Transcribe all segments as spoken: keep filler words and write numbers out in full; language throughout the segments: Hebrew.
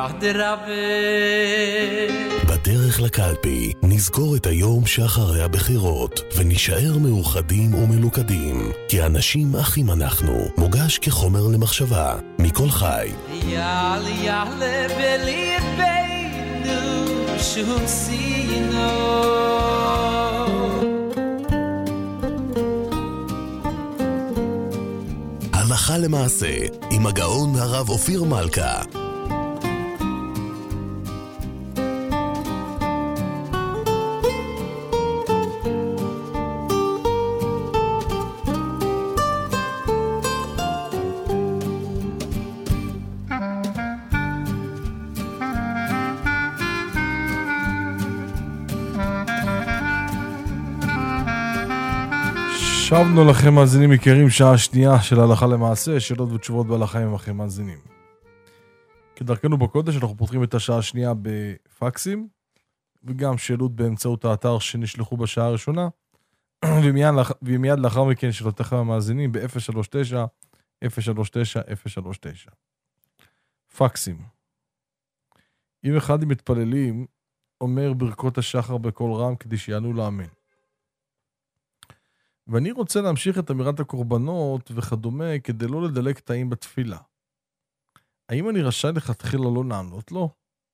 בדרך לקלפי נזכור את היום שאחרי הבחירות ונשאר מאוחדים ומלוכדים, כי האנשים אחים אנחנו, מוגש כחומר למחשבה מכל חי. יאללה יאללה בליבנו שום סינו, הלכה למעשה עם הגאון הרב אופיר מלכה. שבנו לכם מאזינים יקרים, שעה שנייה של הלכה למעשה, שאלות ותשובות בהלכה עם לכם מאזינים. כדרכנו בקודש אנחנו פותחים את השעה השנייה בפקסים, וגם שאלות באמצעות האתר שנשלחו בשעה הראשונה, ומיד, ומיד לאחר מכן שאלותיכם המאזינים ב-אפס שלוש תשע אפס שלוש תשע אפס שלוש תשע. פקסים. אם אחד המתפללים אומר ברכות השחר בקול רם כדי שיענו לאמן, ואני רוצה להמשיך את אמירת הקורבנות וכדומה כדי לא לדלק תאים בתפילה, האם אני רשאי לכתחילה לא לענות לו?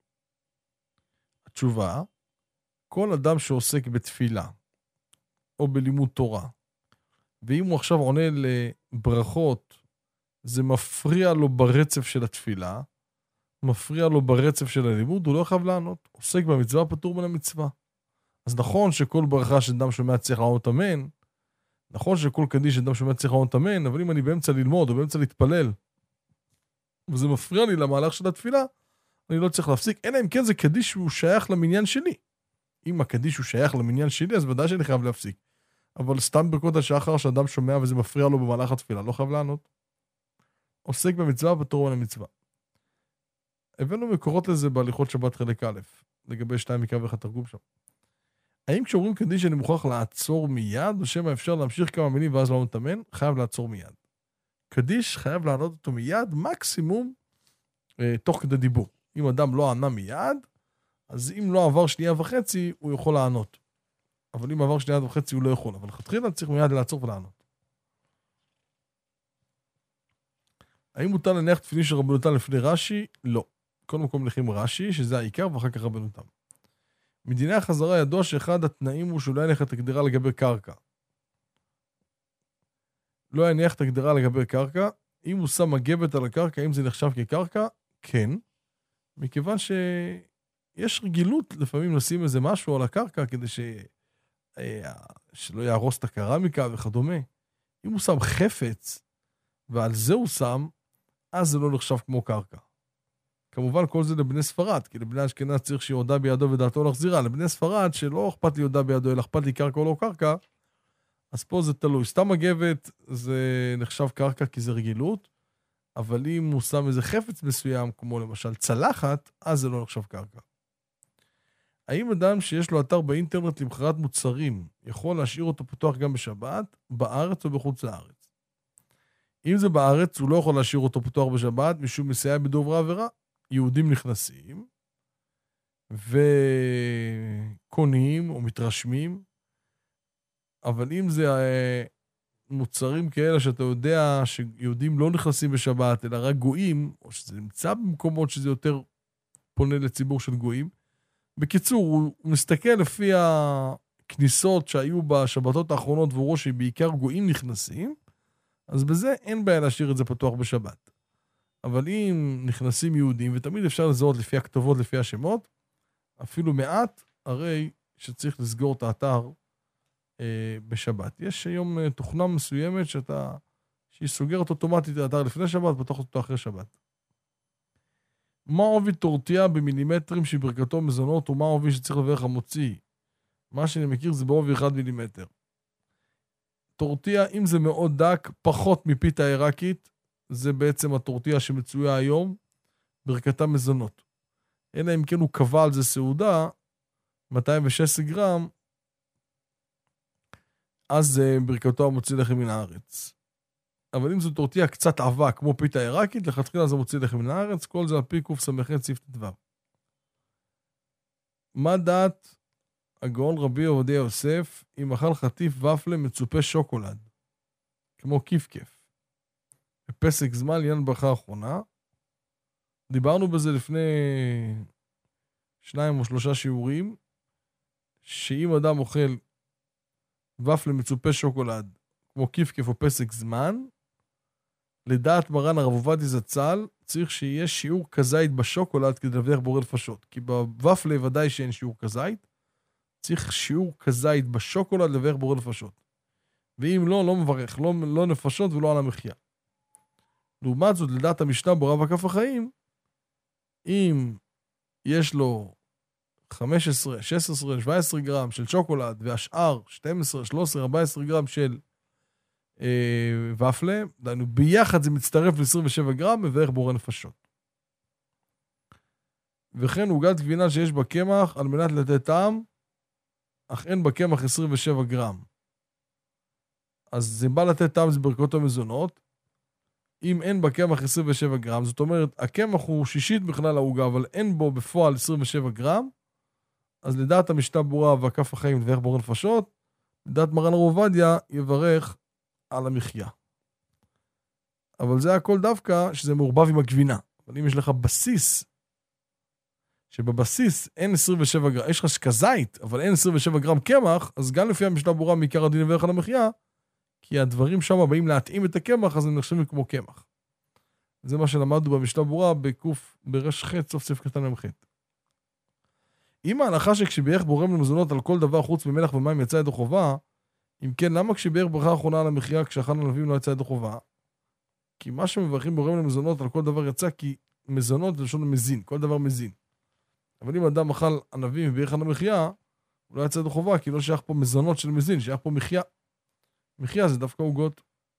התשובה, כל אדם שעוסק בתפילה או בלימוד תורה, ואם הוא עכשיו עונה לברכות, זה מפריע לו ברצף של התפילה, מפריע לו ברצף של הלימוד, הוא לא חייב לענות. עוסק במצווה פטור מן המצווה. אז נכון שכל ברכה שאדם שומע צריך לענות אמן, נכון שכל קדיש שאדם שומע צריך לענות אמן, אבל אם אני באמצע ללמוד או באמצע להתפלל, וזה מפריע לי למהלך של התפילה, אני לא צריך להפסיק, אלא אם כן זה קדיש שהוא שייך למניין שלי. אם הקדיש הוא שייך למניין שלי, אז ודאי שאני חייב להפסיק. אבל סתם ברכות השחר שאדם שומע וזה מפריע לו במהלך התפילה, לא חייב לענות. עוסק במצווה פטור מן המצווה. הבאנו מקורות לזה בהליכות שבת חלק א', לגבי שתיים מקרא ואחד תרגום שם. האם כשאומרים קדיש אני מוכרח לעצור מיד, או שמה אפשר להמשיך כמה מילים ואז לא נתאמן? חייב לעצור מיד. קדיש חייב לענות אותו מיד, מקסימום אה, תוך כדי דיבור. אם אדם לא ענה מיד, אז אם לא עבר שנייה וחצי, הוא יכול לענות. אבל אם עבר שנייה וחצי, הוא לא יכול. אבל חתחילה צריך מיד לעצור ולענות. האם מותר להניח תפילין של רבנותם לפני רש"י? לא. כל מקום מניחים רש"י, שזה העיקר, ואחר כך רבנותם. מדיני החזרה ידוע שאחד התנאים הוא שאולי יניח את הגדרה לגבי קרקע. לא יניח את הגדרה לגבי קרקע. אם הוא שם מגבת על הקרקע, אם זה נחשב כקרקע, כן. מכיוון שיש רגילות לפעמים לשים איזה משהו על הקרקע, כדי ש... שלא יהרוס את הקרמיקה וכדומה. אם הוא שם חפץ, ועל זה הוא שם, אז זה לא נחשב כמו קרקע. כמובן כל זה לבני ספרד, כי לבני אשכנז צריך שיהודה בידו ודעתו להחזירה. לבני ספרד שלא אכפת לי יהודה בידו, אלא אכפת לי קרקע או לא קרקע, אז פה זה תלוי. סתם מגבת זה נחשב קרקע כי זה רגילות, אבל אם הוא שם איזה חפץ מסוים, כמו למשל צלחת, אז זה לא נחשב קרקע. האם אדם שיש לו אתר באינטרנט למכירת מוצרים, יכול להשאיר אותו פתוח גם בשבת, בארץ או בחוץ לארץ? אם זה בארץ, הוא לא יכול להשאיר אותו פתוח בשבת, משום מסייע בדובר העבירה. יהודים נכנסים, וקונים או מתרשמים, אבל אם זה מוצרים כאלה שאתה יודע שיהודים לא נכנסים בשבת, אלא רק גויים, או שזה נמצא במקומות שזה יותר פונה לציבור של גויים, בקיצור, הוא מסתכל לפי הכניסות שהיו בשבתות האחרונות, והוא רואה שבעיקר גויים נכנסים, אז בזה אין בעיה להשאיר את זה פתוח בשבת. אבל אם נכנסים יהודים, ותמיד אפשר לזהות לפי הכתובות, לפי השמות, אפילו מעט, הרי שצריך לסגור את האתר אה, בשבת. יש היום אה, תוכנה מסוימת שאתה, שהיא סוגרת אוטומטית את האתר לפני שבת, פתוח אותו אחרי שבת. מה עובי טורטיה במילימטרים שברכתו מזונות, ומה עובי שצריך לברך המוציא? מה שאני מכיר זה בעובי אחד מילימטר. טורטיה, אם זה מאוד דק, פחות מפיתה עיראקית, זה בעצם הטורטיה שמצויה היום, ברכתה מזונות. אלא אם כן הוא קבע על זה סעודה, מאתיים ושש עשרה גרם, אז ברכתו המוציא לחם מן הארץ. אבל אם זו טורטיה קצת עבה, כמו פיתה עיראקית, לכתחילה זה מוציא לחם מן הארץ, כל זה על פי קוף סמכת סעיף ט"ו. מה דעת הגאון רבי עובדיה יוסף אם אכל חטיף ופלה מצופה שוקולד, כמו כיף-כיף, בפסק זמן לעניין ברכה האחרונה? דיברנו בזה לפני שניים או שלושה שיעורים, שאם אדם אוכל ופלה מצופה שוקולד, כמו כיף-כיף או פסק זמן, לדעת מרן הרב עובדיה זצ"ל, צריך שיהיה שיעור כזית בשוקולד כדי לבדח בורא נפשות. כי בוופלה ודאי שאין שיעור כזית, צריך שיעור כזית בשוקולד לבדח בורא נפשות. ואם לא, לא מברך, לא, לא נפשות ולא על המחיה. לעומת זאת, לדעת המשנה ברב הכף החיים, אם יש לו חמש עשרה, שש עשרה, שבע עשרה גרם של שוקולד, והשאר שתים עשרה, שלוש עשרה, ארבע עשרה גרם של אה, ופלה, דיינו, ביחד זה מצטרף ל-עשרים ושבע גרם, מברך בורא נפשות. וכן עוגת גבינה שיש בה קמח, על מנת לתת טעם, אך אין בה קמח עשרים ושבע גרם. אז זה בא לתת טעם, זה ברכות המזונות. אם אין בה קמח עשרים ושבע גרם, זאת אומרת, הקמח הוא שישית בכלל העוגה, אבל אין בו בפועל עשרים ושבע גרם, אז לדעת המשנה ברורה והכף החיים לברך בורא נפשות, לדעת מרן הרב עובדיה יברך על המחיה. אבל זה הכל דווקא שזה מעורבב עם הגבינה. אבל אם יש לך בסיס, שבבסיס אין עשרים ושבע גרם, יש לך כזית, אבל אין עשרים ושבע גרם קמח, אז גם לפי המשנה ברורה מעיקר הדין יברך על המחיה, כי הדברים שם באים להתאים את הקמח, אז הם נחשבים כמו קמח. זה מה שלמדנו במשנה ברורה בקוף ברש ח' סוף סעיף קטן למח'. אם ההנחה שכשבירך בורא למזונות על כל דבר חוץ ממלח ומים יצא ידו חובה, אם כן, למה כשבירך ברכה האחרונה על המחיה כשאכלנו ענבים לא יצא ידו חובה? כי מה שמברכים בורא למזונות על כל דבר יצא, כי מזונות זה לשון מזין, כל דבר מזין. אבל אם אדם אכל ענבים ובירך על המחיה, הוא לא יצא ידו חובה, כי לא שייך פה מזונות של מזין, שייך פה מחיה. מחיה זה דווקא עוגות.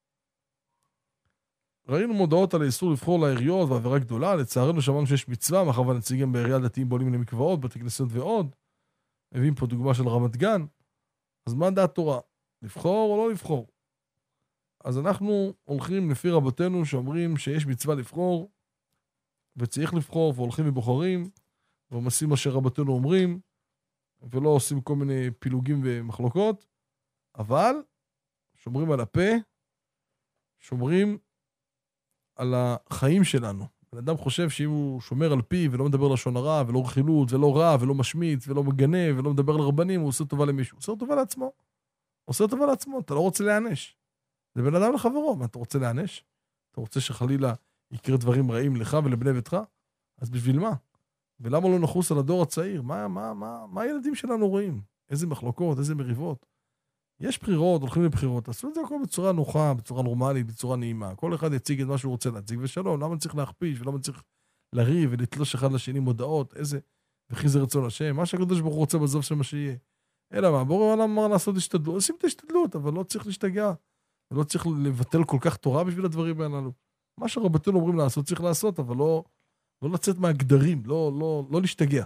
ראינו מודעות על האיסור לבחור לעיריות ועבירה גדולה, לצערנו שמענו שיש מצווה, מאחר והנציגים בעירייה דתיים בולים למקוואות, בתי כנסיות ועוד, מביאים פה דוגמה של רמת גן, אז מה דעת תורה? לבחור או לא לבחור? אז אנחנו הולכים לפי רבותינו שאומרים שיש מצווה לבחור, וצריך לבחור, והולכים ובוחרים, ועושים מה שרבותינו אומרים, ולא עושים כל מיני פילוגים ומחלוקות, אבל שומרים על הפה, שומרים על החיים שלנו. בן אדם חושב שאם הוא שומר על פי ולא מדבר לשון הרע, ולא רכילות, ולא רע, ולא משמיץ, ולא מגנה, ולא מדבר לרבנים, הוא עושה טובה למישהו. הוא עושה טובה לעצמו. הוא עושה טובה לעצמו, אתה לא רוצה להענש. זה בן אדם לחברו, מה אתה רוצה להענש? אתה רוצה שחלילה יקרה דברים רעים לך ולבני ביתך? אז בשביל מה? ולמה לא נחוס על הדור הצעיר? מה, מה, מה, מה הילדים שלנו רואים? איזה מחלוקות, איזה מריבות? יש בחירות, הולכים לבחירות, תעשו את זה הכל בצורה נוחה, בצורה נורמלית, בצורה נעימה. כל אחד יציג את מה שהוא רוצה להציג, ושלום, למה צריך להכפיש, ולמה צריך לריב ולתלוש אחד לשני מודעות, איזה, וכי זה רצון השם, מה שהקדוש ברוך הוא רוצה בסוף שמה שיהיה. אלא מה, בורא עולם אמר לעשות השתדלות, עושים את ההשתדלות, אבל לא צריך להשתגע, ולא צריך לבטל כל כך תורה בשביל הדברים האלו. מה שרבותינו אומרים לעשות, צריך לעשות, אבל לא, לא לצאת מהגדרים, לא, לא, לא להשתגע.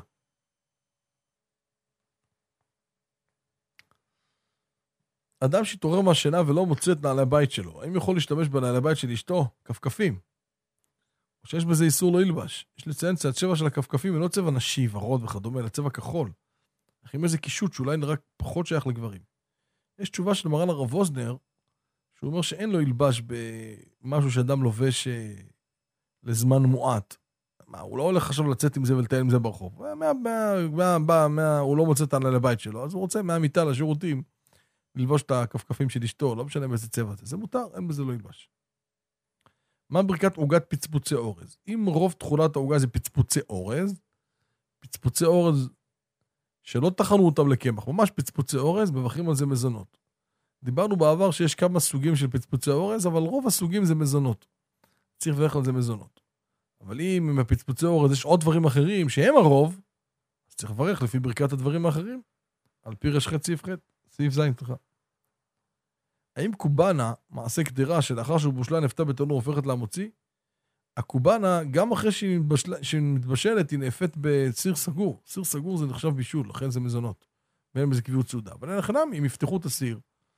אדם שהתעורר מהשינה ולא מוצא את נעלי הבית שלו, האם יכול להשתמש בנעלי הבית של אשתו? כפכפים. או שיש בזה איסור לא ילבש. יש לציין שהצבע של הכפכפים אינו צבע נשי, ורוד וכדומה, אלא צבע כחול. אך עם איזה קישוט שאולי נראה פחות שייך לגברים. יש תשובה של מרן הרב ווזנר, שהוא אומר שאין לו ילבש במשהו שאדם לובש לזמן מועט. מה, הוא לא הולך עכשיו לצאת עם זה ולטייל עם זה ברחוב. מה, מה, מה, מה, מה, הוא לא מוצא את הנעלי הבית שלו, אז הוא רוצה מהמיטה לשירותים ללבוש את הכפכפים של אשתו, לא משנה באיזה צבע זה. זה מותר, אין בזה לא ילבש. מה ברכת עוגת פצפוצי אורז? אם רוב תכולת העוגה זה פצפוצי אורז, פצפוצי אורז שלא תחנו אותם לקמח, ממש פצפוצי אורז, מברכים על זה מזונות. דיברנו בעבר שיש כמה סוגים של פצפוצי אורז, אבל רוב הסוגים זה מזונות. צריך לברך על זה מזונות. אבל אם עם הפצפוצי אורז יש עוד דברים אחרים שהם הרוב, אז צריך לברך לפי ברכת הדברים האחרים, על פי רש ח' סעיף ח'. סעיף זין, תלך. האם קובנה, מעשה קדירה שלאחר שהוא בושלה נפתה בתנור הופכת להמוציא? הקובנה, גם אחרי שהיא, מתבשל, שהיא מתבשלת, היא נאפת בסיר סגור. סיר סגור זה נחשב בישול, לכן זה מזונות. ואין בזה קביעות סעודה. אבל אין לכם, אם יפתחו את הסיר,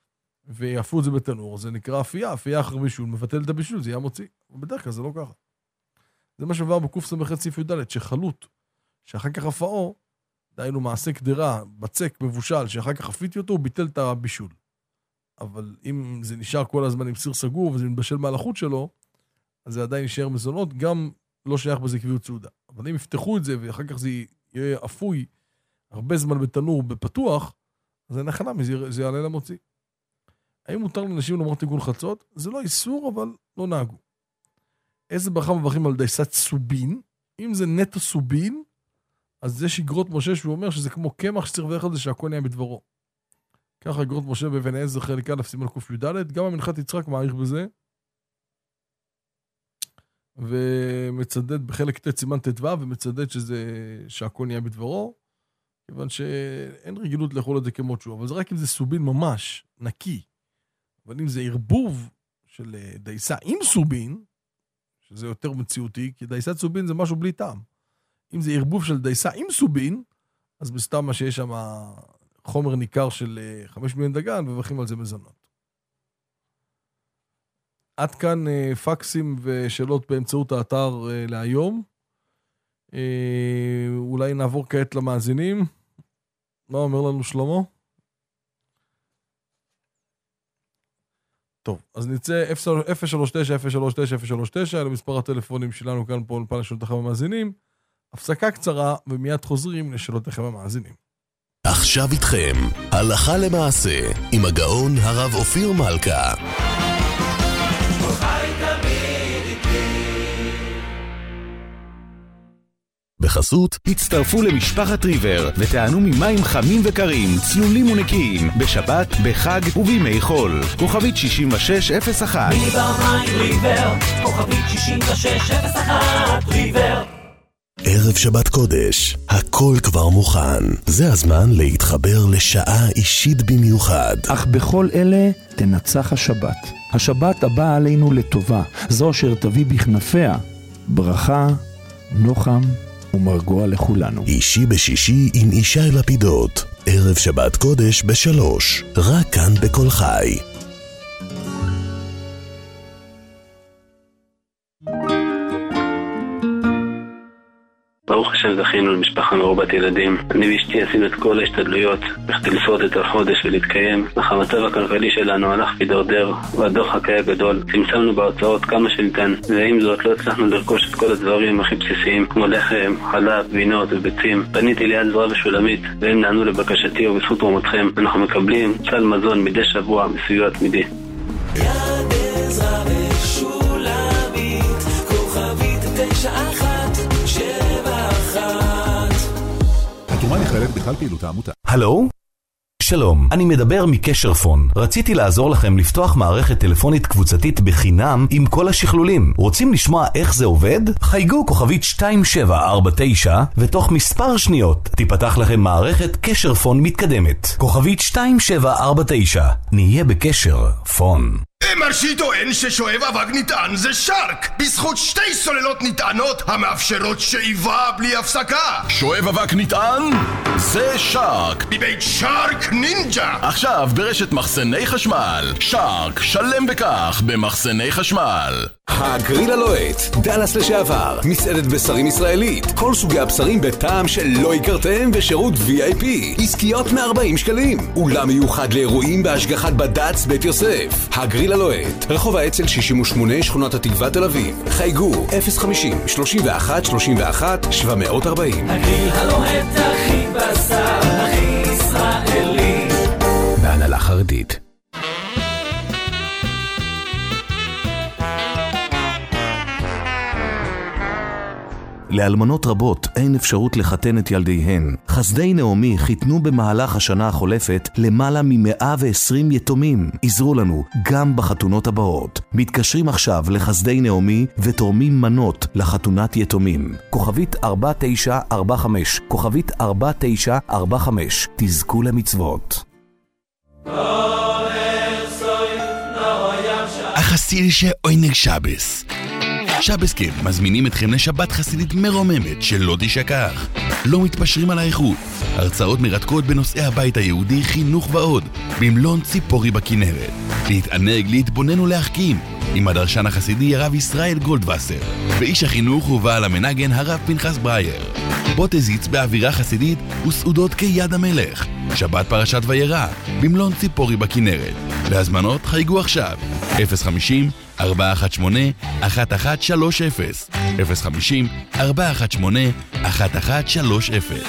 ויעפו את זה בתנור, זה נקרא אפייה, אפייה אחר בישול, מבטל את הבישול, זה יהיה מוציא. ובדרך כלל זה לא ככה. זה מה שעבר בקוף סמכת סעיף י"ד, שחלוט, שאחר כך הפאו, דהיינו מעשה קדרה, בצק, מבושל, שאחר כך אפיתי אותו, הוא ביטל את הבישול. אבל אם זה נשאר כל הזמן עם סיר סגור, וזה מתבשל מהלחות שלו, אז זה עדיין יישאר מזונות, גם לא שייך בזה קביעות סעודה. אבל אם יפתחו את זה, ואחר כך זה יהיה אפוי, הרבה זמן בתנור, בפתוח, אז זה נחלה, זה יעלה למוציא. האם מותר לאנשים לומר תיקון חצות? זה לא איסור, אבל לא נהגו. איזה ברכה מברכים על דייסת סובין? אם זה נטו סובין, אז זה שגרות משה שהוא אומר שזה כמו קמח שצריך לברך על זה שהכהן היה בדברו. ככה גרות משה באבן עזר חלק א' סימן ק"ד, גם המנחת יצחק מעריך בזה, ומצדד בחלק ט' סימן ט"ו, ומצדד שזה שהכהן היה בדברו, כיוון שאין רגילות לאכול את זה כמות שהוא, אבל זה רק אם זה סובין ממש, נקי. אבל אם זה ערבוב של דייסה עם סובין, שזה יותר מציאותי, כי דייסת סובין זה משהו בלי טעם. אם זה ערבוב של דייסה עם סובין, אז בסתם מה שיש שם חומר ניכר של חמש מיליון דגן, ומברכים על זה מזונות. עד כאן פקסים ושאלות באמצעות האתר להיום. אולי נעבור כעת למאזינים. מה אומר לנו שלמה? טוב, אז נצא אפס שלוש תשע אפס שלוש תשע אפס שלוש תשע, אלה מספר הטלפונים שלנו כאן פה לפני לשאלותיכם המאזינים. הפסקה קצרה ומיד חוזרים לשאלותיכם המאזינים. עכשיו איתכם, הלכה למעשה, עם הגאון הרב אופיר מלכה. בחסות, הצטרפו למשפחת ריבר ותענו ממים חמים וקרים, צלולים ונקיים, בשבת, בחג ובימי חול. כוכבית שישים ושש אפס אחת. ריבר מים ריבר, כוכבית שישים ושש אפס אחת, ריבר. ערב שבת קודש, הכל כבר מוכן. זה הזמן להתחבר לשעה אישית במיוחד. אך בכל אלה תנצח השבת. השבת הבאה עלינו לטובה, זו אשר תביא בכנפיה ברכה, נוחם ומרגוע לכולנו. אישי בשישי עם ישי לפידות. ערב שבת קודש בשלוש, רק כאן בכל חי. ברוך השם זכינו למשפחה מרובת ילדים. אני ואשתי עשינו את כל ההשתדלויות בכדי לשרוד את החודש ולהתקיים, אך המצב הכלכלי שלנו הלך ודרדר, והדוחק היה גדול. צמצמנו בהוצאות כמה שניתן, ועם זאת לא הצלחנו לרכוש את כל הדברים הכי בסיסיים כמו לחם, חלב, גבינות וביצים. פניתי ליד עזרא ושולמית, והם נענו לבקשתי, ובזכות תרומתכם אנחנו מקבלים סל מזון מדי שבוע בסיוע תמידי. יד עזרא ושולמית, כוכבית תשע אחת שבע אחת. התרומה נכללת בכלל פעילות העמותה. הלו? שלום, אני מדבר מקשר פון. רציתי לעזור לכם לפתוח מערכת טלפונית קבוצתית בחינם עם כל השכלולים. רוצים לשמוע איך זה עובד? חייגו כוכבית שתיים שבע ארבע תשע ותוך מספר שניות תיפתח לכם מערכת קשר פון מתקדמת. כוכבית שתיים שבע ארבע תשע. נהיה בקשר פון. מרשי טוען ששואב אבק נטען זה שרק, בזכות שתי סוללות נטענות המאפשרות שאיבה בלי הפסקה. שואב אבק נטען זה שרק, מבית שרק נינג'ה. עכשיו ברשת מחסני חשמל. שרק, שלם בכך במחסני חשמל. הגריל הלוהט, דלס לשעבר, מסעדת בשרים ישראלית, כל סוגי הבשרים בטעם שלא הכרתם ושירות וי איי פי, עסקיות מ-ארבעים שקלים, אולם מיוחד לאירועים בהשגחת בד"ץ בית יוסף. הגריל הלוהט, רחוב האצ"ל שישים ושמונה, שכונת התקווה תל אביב. חייגו אפס חמישים שלושים ואחת שלושים ואחת שבע מאות וארבעים. הגריל הלוהט הכי בשר, הכי ישראלי, בהנהלה חרדית. לאלמנות רבות אין אפשרות לחתן את ילדיהן. חסדי נעמי חיתנו במהלך השנה החולפת למעלה מ-מאה ועשרים יתומים. עזרו לנו גם בחתונות הבאות. מתקשרים עכשיו לחסדי נעמי ותורמים מנות לחתונת יתומים. כוכבית ארבע תשע ארבע חמש, כוכבית ארבע תשע ארבע חמש. תזכו למצוות. החסיל שעוינג שבס. שבסקם מזמינים אתכם לשבת חסידית מרוממת שלא תשכח. לא מתפשרים על האיכות. הרצאות מרתקות בנושאי הבית היהודי, חינוך ועוד, במלון ציפורי בכנרת. להתענג, להתבונן ולהחכים, עם הדרשן החסידי הרב ישראל גולדווסר, ואיש החינוך ובעל המנגן הרב פנחס ברייר. בוא תזיץ באווירה חסידית וסעודות כיד המלך. שבת פרשת וירא, במלון ציפורי בכנרת. להזמנות חייגו עכשיו, אפס חמישים ארבע אחת שמונה אחת אחת שלוש אפס, אפס חמישים ארבע אחת שמונה אחת אחת שלוש אפס.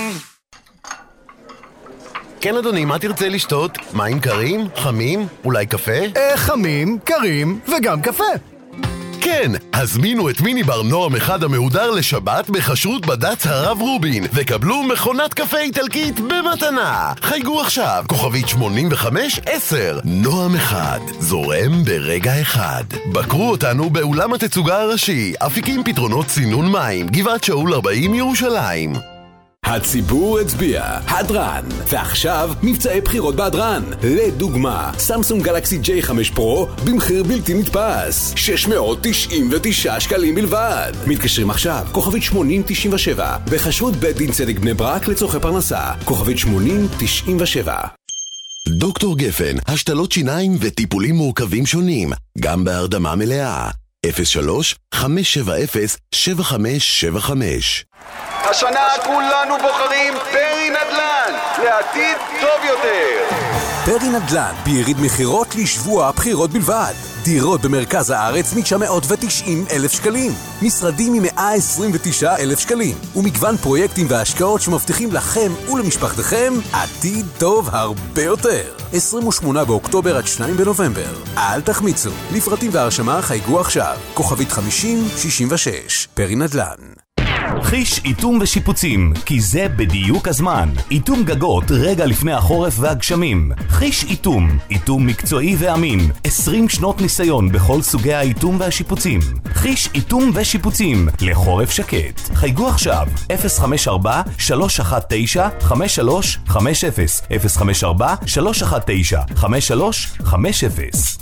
כן אדוני, מה תרצה לשתות? מים קרים? חמים? אולי קפה? אה, חמים, קרים וגם קפה. כן, הזמינו את מיני בר נועם אחד המהודר לשבת בחשרות בד"ץ הרב רובין וקבלו מכונת קפה איטלקית במתנה. חייגו עכשיו, כוכבית שמונים וחמש עשר. נועם אחד, זורם ברגע אחד. בקרו אותנו באולם התצוגה הראשי, אפיקים פתרונות צינון מים, גבעת שאול ארבעים ירושלים. הציבור הצביע, הדרן, ועכשיו מבצעי בחירות בהדרן. לדוגמה, סמסונג גלקסי ג'יי חמש פרו במחיר בלתי נתפס, שש מאות תשעים ותשעה שקלים בלבד. מתקשרים עכשיו, כוכבית שמונים תשעים ושבע, בחשרות בית דין צדק בני ברק לצורכי פרנסה, כוכבית שמונים תשעים ושבע. דוקטור גפן, השתלות שיניים וטיפולים מורכבים שונים, גם בהרדמה מלאה. אפס שלוש חמש שבע אפס שבע חמש שבע חמש. השנה כולנו בוחרים פרי נדל"ן לעתיד טוב יותר. פרי נדל"ן ביריד מחירות לשבוע הבחירות בלבד. דירות במרכז הארץ מ-תשע מאות ותשעים אלף שקלים, משרדים מ-מאה עשרים ותשעה אלף שקלים, ומגוון פרויקטים והשקעות שמבטיחים לכם ולמשפחתכם עתיד טוב הרבה יותר. עשרים ושמונה באוקטובר עד שניים בנובמבר. אל תחמיצו, לפרטים והרשמה חייגו עכשיו, כוכבית חמישים שישים ושש. פרי נדל"ן. חיש איתום ושיפוצים, כי זה בדיוק הזמן. איתום גגות רגע לפני החורף והגשמים. חיש איתום, איתום מקצועי ואמין, עשרים שנות ניסיון בכל סוגי האיתום והשיפוצים. חיש איתום ושיפוצים לחורף שקט. חייגו עכשיו, אפס חמש ארבע שלוש אחת תשע חמש שלוש חמש אפס, אפס חמש ארבע שלוש אחת תשע חמש שלוש חמש אפס.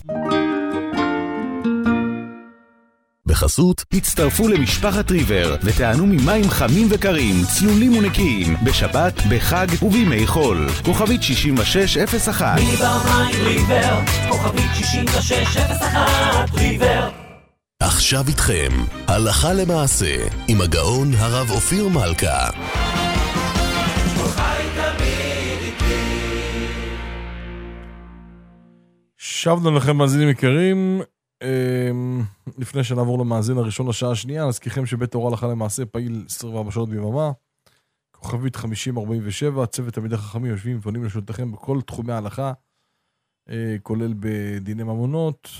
בחסות, הצטרפו למשפחת ריבר ותענו ממים חמים וקרים, צלולים ונקיים, בשבת, בחג ובימי חול. כוכבית שישים ושש אפס אחת. ריבר מים ריבר, כוכבית שישים ושש אפס אחת, ריבר. עכשיו איתכם, הלכה למעשה, עם הגאון הרב אופיר מלכה. שבנו לכם מאזינים יקרים. לפני שנעבור למאזין הראשון לשעה השנייה, נזכירכם שבית תורה הלכה למעשה פעיל עשרים וארבע שעות ביממה, כוכבית חמישים ארבעים ושבע, צוות תלמידי חכמים יושבים ופונים לשולתכם בכל תחומי ההלכה, כולל בדיני ממונות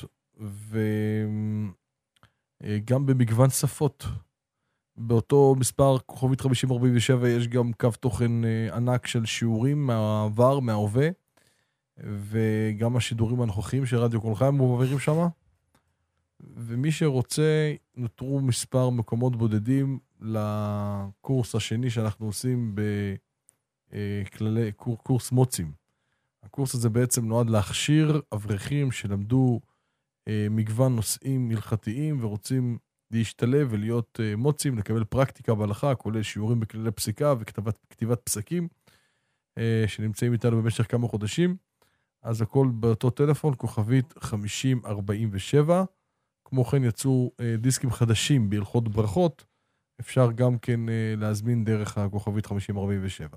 וגם במגוון שפות. באותו מספר כוכבית חמישים ארבעים ושבע יש גם קו תוכן ענק של שיעורים מהעבר, מההווה, וגם השידורים הנוכחיים של רדיו כל חיים מועברים שם. ומי שרוצה, נותרו מספר מקומות בודדים לקורס השני שאנחנו עושים בכללי, קורס מוצים. הקורס הזה בעצם נועד להכשיר אברכים שלמדו מגוון נושאים הלכתיים ורוצים להשתלב ולהיות מוצים, לקבל פרקטיקה בהלכה, כולל שיעורים בכללי פסיקה וכתיבת פסקים, שנמצאים איתנו במשך כמה חודשים. אז הכל באותו טלפון, כוכבית חמישים ארבעים ושבע. כמו כן יצאו דיסקים חדשים בהלכות ברכות, אפשר גם כן להזמין דרך הכוכבית חמישים ארבעים ושבע.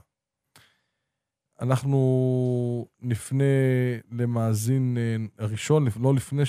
אנחנו נפנה למאזין הראשון, לא לפני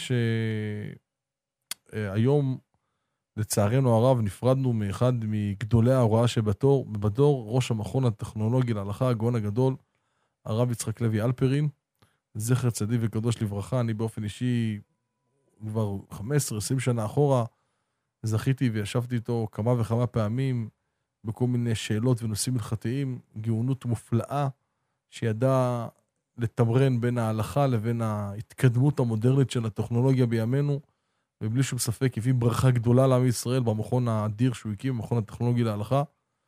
שהיום, לצערנו הרב, נפרדנו מאחד מגדולי ההוראה שבדור, בדור, ראש המכון הטכנולוגי להלכה, הגאון הגדול, הרב יצחק לוי אלפרין, זכר צדיק וקדוש לברכה. אני באופן אישי כבר חמש עשרה עשרים שנה אחורה זכיתי וישבתי איתו כמה וכמה פעמים בכל מיני שאלות ונושאים הלכתיים, גאונות מופלאה שידע לתמרן בין ההלכה לבין ההתקדמות המודרנית של הטכנולוגיה בימינו, ובלי שום ספק הביא ברכה גדולה לעם ישראל במכון האדיר שהוא הקים, המכון הטכנולוגי להלכה.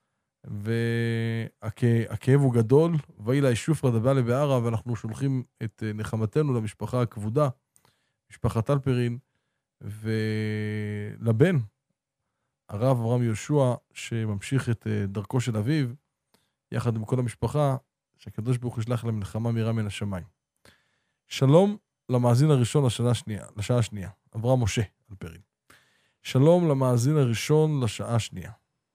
והכאב הוא גדול, ואילה ישוף רדבה לבערה, ואנחנו שולחים את נחמתנו למשפחה הכבודה, משפחת אלפרין, ולבן, הרב אברהם יהושע, שממשיך את דרכו של אביו, יחד עם כל המשפחה, שהקדוש ברוך הוא ישלח להם נחמה מהירה מן השמיים. שלום למאזין הראשון לשנה השנייה, לשעה השנייה. אברהם משה אלפרין. שלום למאזין הראשון לשעה השנייה.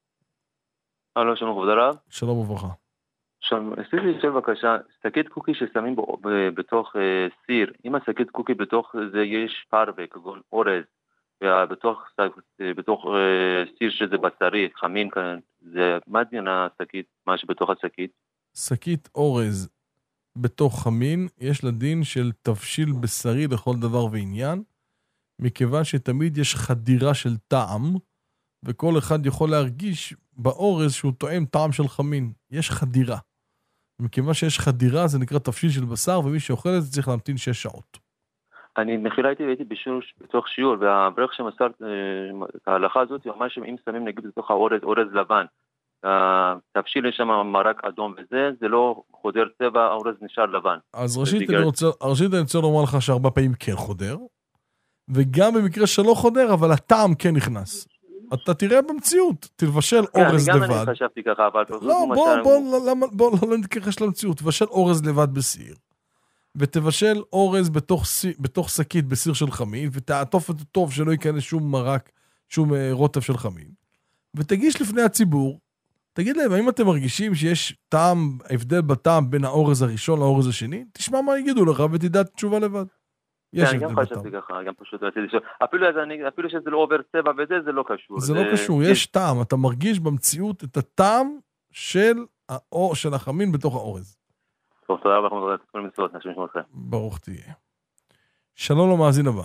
הלו, שלום כבוד הרב. שלום וברכה. שלום, רציתי לשאול בבקשה, שקית קוקי ששמים בו, ב, בתוך אה, סיר, אם השקית קוקי בתוך זה יש פרווה, כגון אורז, ובתוך אה, בתוך אה, סיר שזה בשרי, חמין כאן, זה מה דין השקית, מה שבתוך השקית? שקית אורז בתוך חמין, יש לה דין של תבשיל בשרי לכל דבר ועניין, מכיוון שתמיד יש חדירה של טעם, וכל אחד יכול להרגיש באורז שהוא טועם טעם של חמין. יש חדירה. מכיוון שיש חדירה, זה נקרא תבשיל של בשר, ומי שאוכל את זה צריך להמתין שש שעות. אני מחילה הייתי והייתי בשיעור, בתוך שיעור, והברך שמסר את ההלכה הזאת, הוא אמר שאם שמים נגיד בתוך האורז, אורז לבן, תבשיל יש שם מרק אדום וזה, זה לא חודר צבע, האורז נשאר לבן. אז ראשית אני רוצה, ראשית אני רוצה לומר לך שהרבה פעמים כן חודר, וגם במקרה שלא חודר, אבל הטעם כן נכנס. אתה תראה במציאות, תלבשל אורז לבד. גם אני חשבתי ככה, אבל... לא, בוא לא נתכחש למציאות, תבשל אורז לבד בסיר, ותבשל אורז בתוך שקית בסיר של חמין, ותעטוף את טוב שלא ייכנס שום מרק, שום רוטב של חמין, ותגיש לפני הציבור, תגיד להם, האם אתם מרגישים שיש טעם, הבדל בטעם בין האורז הראשון לאורז השני? תשמע מה יגידו לך ותדע תשובה לבד. כן, גם חשבתי ככה, גם פשוט רציתי לשאול. אפילו שזה לא עובר צבע וזה, זה לא קשור. זה לא קשור, יש טעם. אתה מרגיש במציאות את הטעם של החמין בתוך האורז. טוב, תודה רבה, אנחנו נראה את כל מצוות, נשמע שמותכם. ברוך תהיה. שלום למאזין הבא.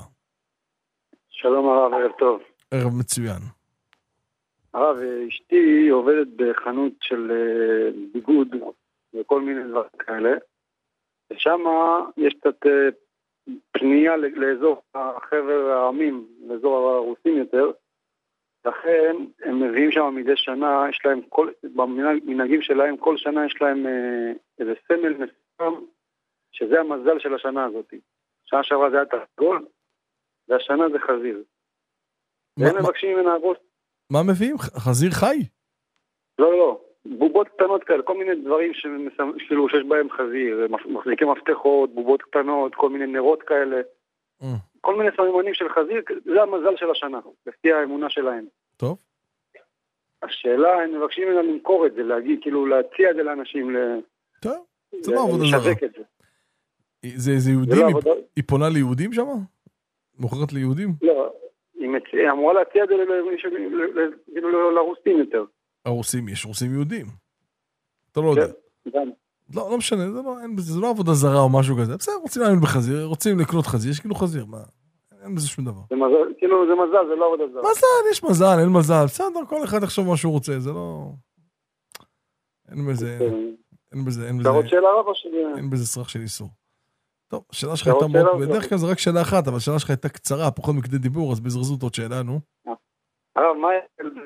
שלום הרב, ערב טוב. ערב מצוין. הרב, אשתי עובדת בחנות של ביגוד וכל מיני דברים כאלה, ושם יש קצת פנייה לאזור החבר העמים, לאזור הרוסים יותר, לכן הם מביאים שם מדי שנה, יש להם כל, במנהגים שלהם, כל שנה יש להם אה, איזה סמל מסוים, שזה המזל של השנה הזאת. שנה שעברה זה היה תרגול, והשנה זה חזיר. והם מבקשים ממנה הראש. מה מביאים? חזיר חי? לא, לא. בובות קטנות כאלה, כל מיני דברים שכאילו שיש בהם חזיר, מחזיקים מפתחות, בובות קטנות, כל מיני נרות כאלה. Mm. כל מיני סממנים של חזיר, זה המזל של השנה, לפי האמונה שלהם. טוב. השאלה, הם מבקשים ממנה למכור את זה, להגיד, כאילו להציע את זה לאנשים, טוב, זה לא עבודה זרה. לשווק את זה. זה, זה יהודים? היא, היא פונה ליהודים שם? מוכרת ליהודים? לא, היא אמורה להציע את זה לרוסים יותר. הרוסים, יש רוסים יהודים. אתה לא יודע. לא, לא משנה, זה לא, אין, זה לא עבודה זרה או משהו כזה. בסדר, רוצים להאמין בחזיר, רוצים לקנות חזיר, יש כאילו חזיר, מה? אין בזה שום דבר. זה מזל, כאילו זה מזל, זה לא עבודה זרה. מזל, יש מזל, אין מזל. בסדר, כל אחד יחשוב מה שהוא רוצה, זה לא... אין בזה, אין בזה, אין בזה... אתה רוצה שאלה רבה שלי? אין בזה סרח של איסור. טוב, השאלה שלך הייתה מאוד, בדרך כלל זה רק שאלה אחת, אבל השאלה שלך הייתה קצרה, פחות מכדי דיבור, אז בזרזות עוד שאלה, נו. הרב, מה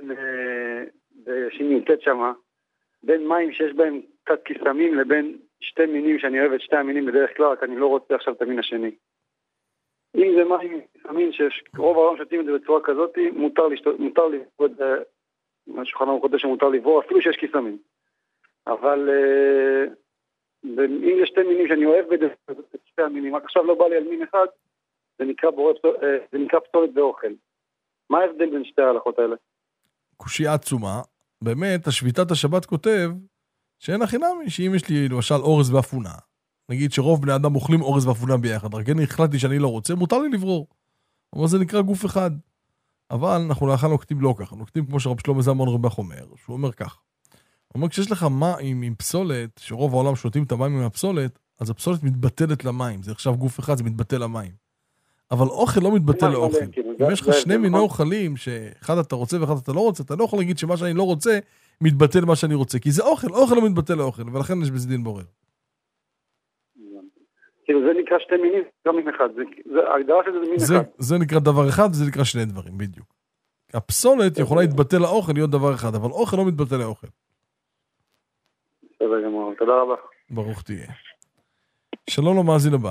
שאני נותנת שמה, בין מים שיש בהם קצת קיסמים לבין שתי מינים שאני אוהב את שתי המינים בדרך כלל, רק אני לא רוצה עכשיו את המין השני. אם זה מים קיסמים שרוב העולם שותים את זה בצורה כזאת, מותר לבוא את זה, השולחן ערוך יודע שמותר לבוא, אפילו שיש קיסמים. אבל אם יש שתי מינים שאני אוהב בדרך כלל, את שתי המינים, רק עכשיו לא בא לי על מין אחד, זה נקרא פסולת באוכל. מה ההבדל בין שתי ההלכות האלה? קושיה עצומה. באמת, השביתת השבת כותב שאין הכי נמי, שאם יש לי למשל אורז ואפונה, נגיד שרוב בני אדם אוכלים אורז ואפונה ביחד, רק אני החלטתי שאני לא רוצה, מותר לי לברור. אבל זה נקרא גוף אחד. אבל אנחנו לאחר נוקטים לא ככה, נוקטים כמו שרב שלמה זלמן אוירבך אומר, שהוא אומר כך. הוא אומר, כשיש לך מים עם פסולת, שרוב העולם שותים את המים עם הפסולת, אז הפסולת מתבטלת למים, זה עכשיו גוף אחד, זה מתבטל למים. אבל אוכל לא מתבטל לאוכל. אם יש לך שני מיני אוכלים, שאחד אתה רוצה ואחד אתה לא רוצה, אתה לא יכול להגיד שמה שאני לא רוצה, מתבטל מה שאני רוצה, כי זה אוכל, אוכל לא מתבטל לאוכל, ולכן יש בזה דין בורר. כאילו זה נקרא שתי מינים, גם מין אחד, ההגדרה של זה מין אחד. זה נקרא דבר אחד, וזה נקרא שני דברים, בדיוק. הפסולת יכולה להתבטל לאוכל, להיות דבר אחד, אבל אוכל לא מתבטל לאוכל. בסדר גמור, תודה רבה. ברוך תהיה. שלום למאזין הבא.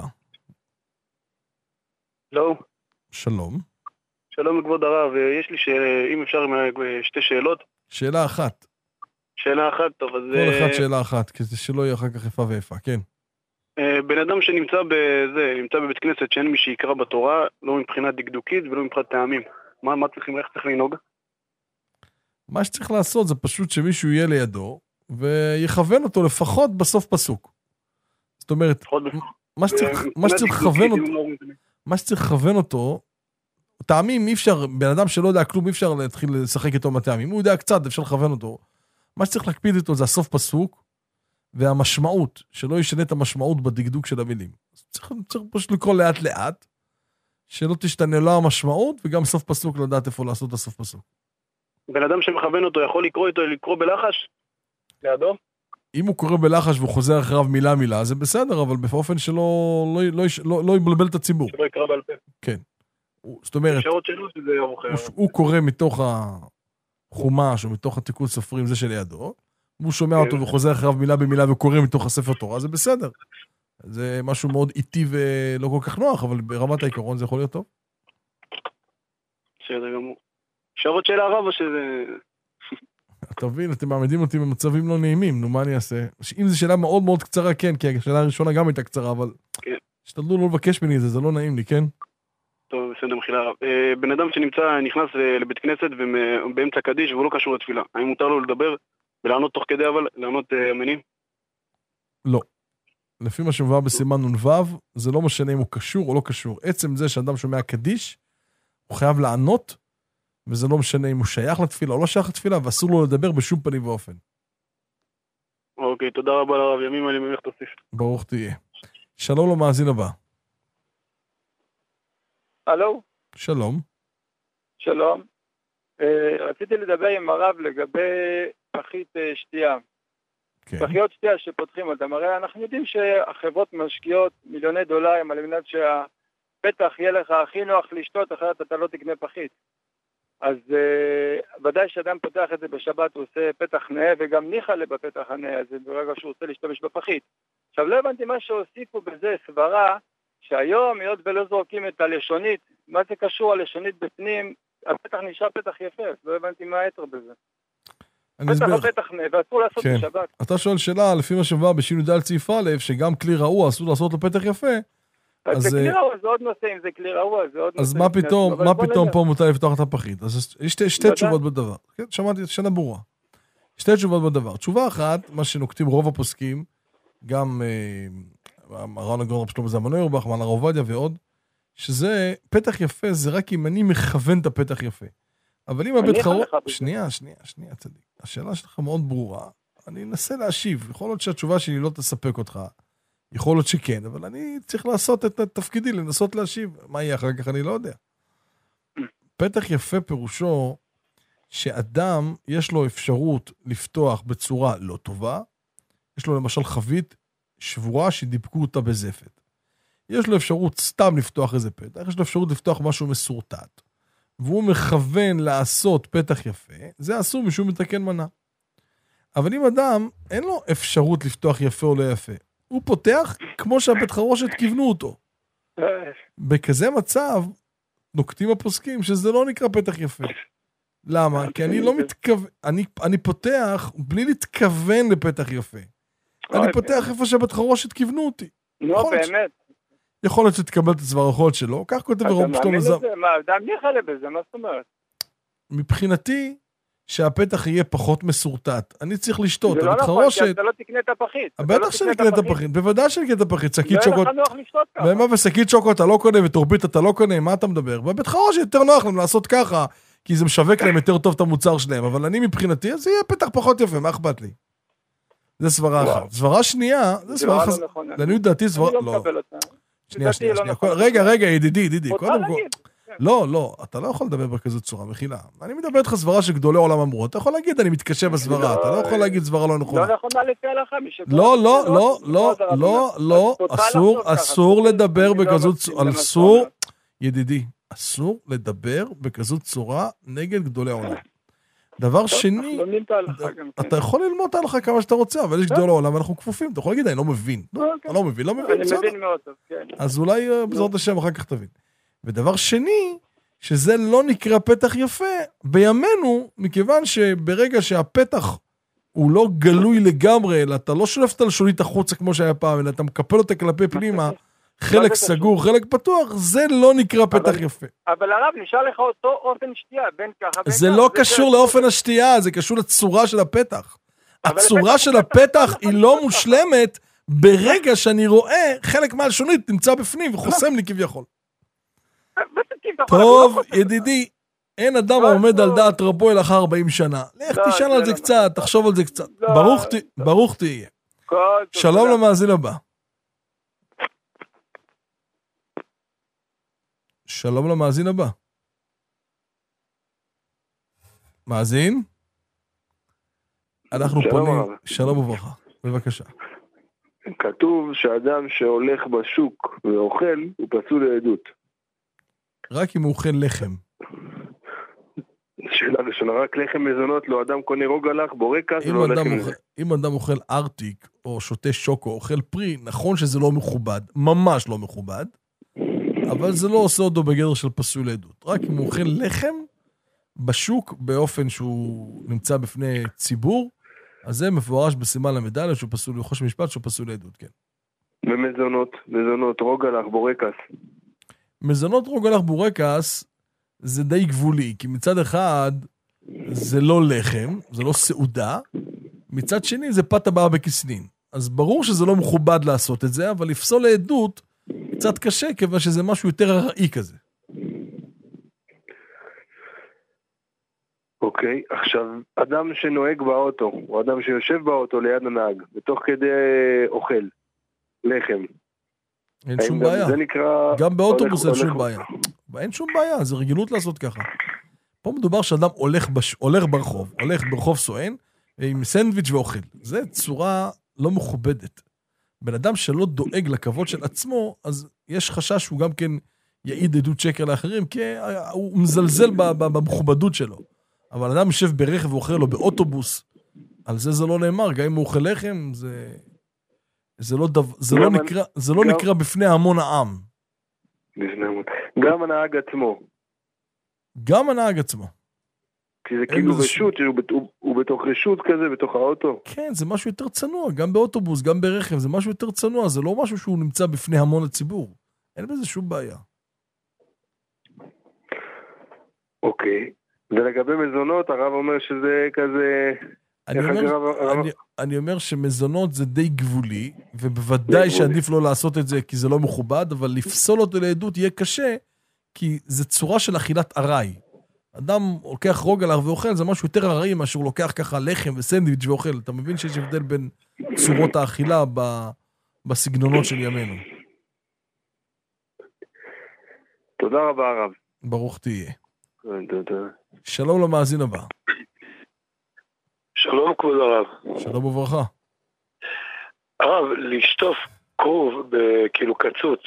לא. שלום. שלום לכבוד הרב, יש לי, ש... אם אפשר, שתי שאלות. שאלה אחת. ש... שאלה אחת, טוב, אז... כל אחד שאלה אחת, כדי שלא יהיה אחר כך איפה ואיפה, כן. בן אדם שנמצא בזה, נמצא בבית כנסת שאין מי שיקרא בתורה, לא מבחינת דקדוקית ולא מבחינת טעמים. מה, מה צריכים, איך צריך לנהוג? מה שצריך לעשות זה פשוט שמישהו יהיה לידו, ויכוון אותו לפחות בסוף פסוק. זאת אומרת, מה שצריך, מה שצריך לכוון אותו, מה שצריך לכוון אותו, טעמים אי אפשר, בן אדם שלא יודע כלום, אי אפשר להתחיל לשחק איתו מהטעמים. הוא יודע קצת, אפשר לכוון אותו. מה שצריך להקפיד איתו זה הסוף פסוק, והמשמעות, שלא ישנה את המשמעות בדקדוק של המילים. צריך, צריך פשוט לקרוא לאט לאט, שלא תשתנה לא המשמעות, וגם סוף פסוק לדעת איפה לעשות את הסוף פסוק. בן אדם שמכוון אותו יכול לקרוא איתו, לקרוא בלחש? לידו? אם הוא קורא בלחש והוא חוזר אחריו מילה מילה, זה בסדר, אבל באופן שלא לא, לא, לא, לא יבלבל את הציבור. שלא יקרא בעל פה. כן. זאת אומרת, שעות שלו שזה ארוך. הוא, הוא קורא מתוך החומש או מתוך התיקון סופרים, זה שלידו, והוא שומע כן. אותו וחוזר אחריו מילה במילה וקורא מתוך הספר תורה, זה בסדר. זה משהו מאוד איטי ולא כל כך נוח, אבל ברמת העיקרון זה יכול להיות טוב. בסדר גמור. אפשר עוד שאלה רב או שזה... אתה מבין, אתם מעמדים אותי במצבים לא נעימים, נו מה אני אעשה? אם זו שאלה מאוד מאוד קצרה, כן, כי השאלה הראשונה גם הייתה קצרה, אבל... כן. שתדלו לא לבקש ממני את זה, זה לא נעים לי, כן? טוב, בסדר, מחילה רב. בן אדם שנמצא, נכנס לבית כנסת ובאמצע קדיש והוא לא קשור לתפילה. האם מותר לו לדבר ולענות תוך כדי אבל, לענות אמינים? לא. לפי מה שמובא בסימן נ"ו, זה לא משנה אם הוא קשור או לא קשור. עצם זה שאדם שומע קדיש, הוא חייב לענות, וזה לא משנה אם הוא שייך לתפילה או לא שייך לתפילה, ואסור לו לדבר בשום פנים ואופן. אוקיי, תודה רבה לרב, ימים עלי ממך תוסיף. ברוך תהיה. שלום למאזין הבא. הלו? שלום. שלום. רציתי לדבר עם הרב לגבי פחית שתייה. כן. פחיות שתייה שפותחים אותם. הרי אנחנו יודעים שהחברות משקיעות מיליוני דולרים על מנת שהפתח יהיה לך הכי נוח לשתות, אחרת אתה לא תקנה פחית. אז uh, ודאי שאדם פותח את זה בשבת, הוא עושה פתח נאה, וגם ניחא בפתח הנאה הזה, ברגע שהוא רוצה להשתמש בפחית. עכשיו לא הבנתי מה שהוסיפו בזה סברה, שהיום היות ולא זורקים את הלשונית, מה זה קשור הלשונית בפנים, הפתח נשאר פתח יפה, לא הבנתי מה היתר בזה. פתח הפתח נאה, ואסור לעשות כן. בשבת. אתה שואל שאלה, לפי מה שבא בשין י"ד סעיף א', שגם כלי רעוע אסור לעשות לו פתח יפה, אז זה כלי רעוע, זה עוד נושא, אם זה כלי רעוע, זה עוד נושא. אז מה פתאום, מה פתאום פה מותר לפתוח את הפחית? אז יש שתי תשובות בדבר. כן, שמעתי, שאלה ברורה. שתי תשובות בדבר. תשובה אחת, מה שנוקטים רוב הפוסקים, גם הרב הגאון רב שלמה זלמן אוירבך, מרן הרב עובדיה ועוד, שזה, פתח יפה זה רק אם אני מכוון את הפתח יפה. אבל אם הבית חרושת... שנייה, שנייה, שנייה, צדיק. השאלה שלך מאוד ברורה. אני אנסה להשיב. יכול להיות שהתשובה שלי לא תספק אותך. יכול להיות שכן, אבל אני צריך לעשות את התפקידי, לנסות להשיב. מה יהיה אחר כך? אני לא יודע. פתח יפה פירושו שאדם יש לו אפשרות לפתוח בצורה לא טובה. יש לו למשל חבית שבורה שדיפקו אותה בזפת. יש לו אפשרות סתם לפתוח איזה פתח, יש לו אפשרות לפתוח משהו מסורטט. והוא מכוון לעשות פתח יפה, זה אסור משום מתקן מנה. אבל אם אדם אין לו אפשרות לפתוח יפה או לא יפה, הוא פותח כמו שהבית חרושת כיוונו אותו. בכזה מצב, נוקטים הפוסקים שזה לא נקרא פתח יפה. למה? כי אני לא מתכוון, אני, אני פותח בלי להתכוון לפתח יפה. אני פותח איפה שהבית חרושת כיוונו אותי. לא, באמת. יכול להיות שתקבל את הצווארחות שלו, כך כותב הרב שלמה זלמן. מה, אדם ניחא בזה, מה זאת אומרת? מבחינתי, שהפתח יהיה פחות מסורטט. אני צריך לשתות. זה לא נכון, כי אתה לא תקנה את הפחית. בטח שאני אקנה את הפחית, בוודאי שאני אקנה את הפחית. שקית שוקולד. לא יהיה לך נוח לשתות ככה. ומה, ושקית שוקולד אתה לא קונה, וטורבית אתה לא קונה, מה אתה מדבר? בבית חרושת יותר נוח להם לעשות ככה, כי זה משווק להם יותר טוב את המוצר שלהם, אבל אני מבחינתי, אז זה יהיה פתח פחות יפה, מה אכפת לי? זה סברה אחת. סברה שנייה, זה סברה אחת. לעניות דעתי סברה, לא. שנייה, שנייה, שנייה. רגע, רגע, ידידי, ידידי. לא, לא, אתה לא יכול לדבר בכזאת צורה, מחילה. אני מדבר איתך סברה שגדולי עולם אמרו, אתה יכול להגיד, אני מתקשה בסברה, אתה לא יכול להגיד סברה לא נכונה. לא נכונה לפי הלכה, מי שכבר... לא, לא, לא, לא, לא, לא, אסור, אסור לדבר בכזאת צורה, אסור, ידידי, אסור לדבר בכזאת צורה נגד גדולי העולם. דבר שני, אתה יכול ללמוד את ההלכה כמה שאתה רוצה, אבל יש גדולי העולם, ואנחנו כפופים, אתה יכול להגיד, אני לא מבין. אני לא מבין, לא מבין, אני מבין מאוד טוב, כן. אז אולי בעזרת השם אחר כך תבין. ודבר שני, שזה לא נקרא פתח יפה, בימינו, מכיוון שברגע שהפתח הוא לא גלוי לגמרי, אלא אתה לא שולף את הלשונית החוצה כמו שהיה פעם, אלא אתה מקפל אותה כלפי פנימה, חלק סגור, חלק פתוח, זה לא נקרא פתח יפה. אבל הרב, נשאר לך אותו אופן שתייה, בין ככה, בין זה לא קשור לאופן השתייה, זה קשור לצורה של הפתח. הצורה של הפתח היא לא מושלמת, ברגע שאני רואה חלק מהלשונית נמצא בפנים וחוסם לי כביכול. טוב, ידידי, אין אדם העומד על דעת רבו אל אחר ארבעים שנה. לך תשאל על זה קצת, תחשוב על זה קצת. ברוך תהיה. שלום למאזין הבא. שלום למאזין הבא. מאזין? אנחנו פונים. שלום וברכה. בבקשה. כתוב שאדם שהולך בשוק ואוכל, הוא פסול לעדות. רק אם הוא אוכל לחם. שאלה ראשונה, רק לחם מזונות, לא אדם קונה רוגלח, בורקס, לא לחם מזונות. אם אדם אוכל ארטיק, או שותה שוקו, אוכל פרי, נכון שזה לא מכובד, ממש לא מכובד, אבל זה לא עושה אותו בגדר של פסול לעדות. רק אם הוא אוכל לחם בשוק, באופן שהוא נמצא בפני ציבור, אז זה מפורש בסימן למדליה שהוא פסול, לחוש משפט שהוא פסול לעדות, כן. ומזונות, מזונות, רוגלח, בורקס. מזונות רוגלח בורקס זה די גבולי, כי מצד אחד זה לא לחם, זה לא סעודה, מצד שני זה פת הבאה בכסנין. אז ברור שזה לא מכובד לעשות את זה, אבל לפסול לעדות קצת קשה, כיוון שזה משהו יותר הרעי כזה. אוקיי, עכשיו, אדם שנוהג באוטו, או אדם שיושב באוטו ליד הנהג, בתוך כדי אוכל, לחם. אין שום בעיה. גם באוטובוס אין שום בעיה. אין שום בעיה, זה רגילות לעשות ככה. פה מדובר שאדם הולך, בש... הולך ברחוב, הולך ברחוב סואן, עם סנדוויץ' ואוכל. זה צורה לא מכובדת. בן אדם שלא דואג לכבוד של עצמו, אז יש חשש שהוא גם כן יעיד עדות שקר לאחרים, כי הוא מזלזל במכובדות שלו. אבל אדם יושב ברכב ואוכל לו באוטובוס, על זה זה לא נאמר, גם אם הוא אוכל לחם, זה... זה לא, דו... זה לא, נקרא, זה לא גם... נקרא בפני המון העם. גם הנהג עצמו. גם הנהג עצמו. כי זה כאילו רשות, ש... הוא, הוא בתוך רשות כזה, בתוך האוטו. כן, זה משהו יותר צנוע, גם באוטובוס, גם ברכב, זה משהו יותר צנוע, זה לא משהו שהוא נמצא בפני המון הציבור. אין בזה שום בעיה. אוקיי. ולגבי מזונות, הרב אומר שזה כזה... אני אומר, הרב... אני, אני אומר שמזונות זה די גבולי, ובוודאי שעדיף לא לעשות את זה כי זה לא מכובד, אבל לפסול אותו לעדות יהיה קשה, כי זה צורה של אכילת ארעי. אדם לוקח רוגלח ואוכל, זה משהו יותר ארעי, מה שהוא לוקח ככה לחם וסנדוויץ' ואוכל. אתה מבין שיש הבדל בין צורות האכילה ב, בסגנונות של ימינו. תודה רבה הרב. ברוך תהיה. תודה. שלום למאזין הבא. שלום כבוד הרב. שלום וברכה. הרב, לשטוף כרוב כאילו קצוץ,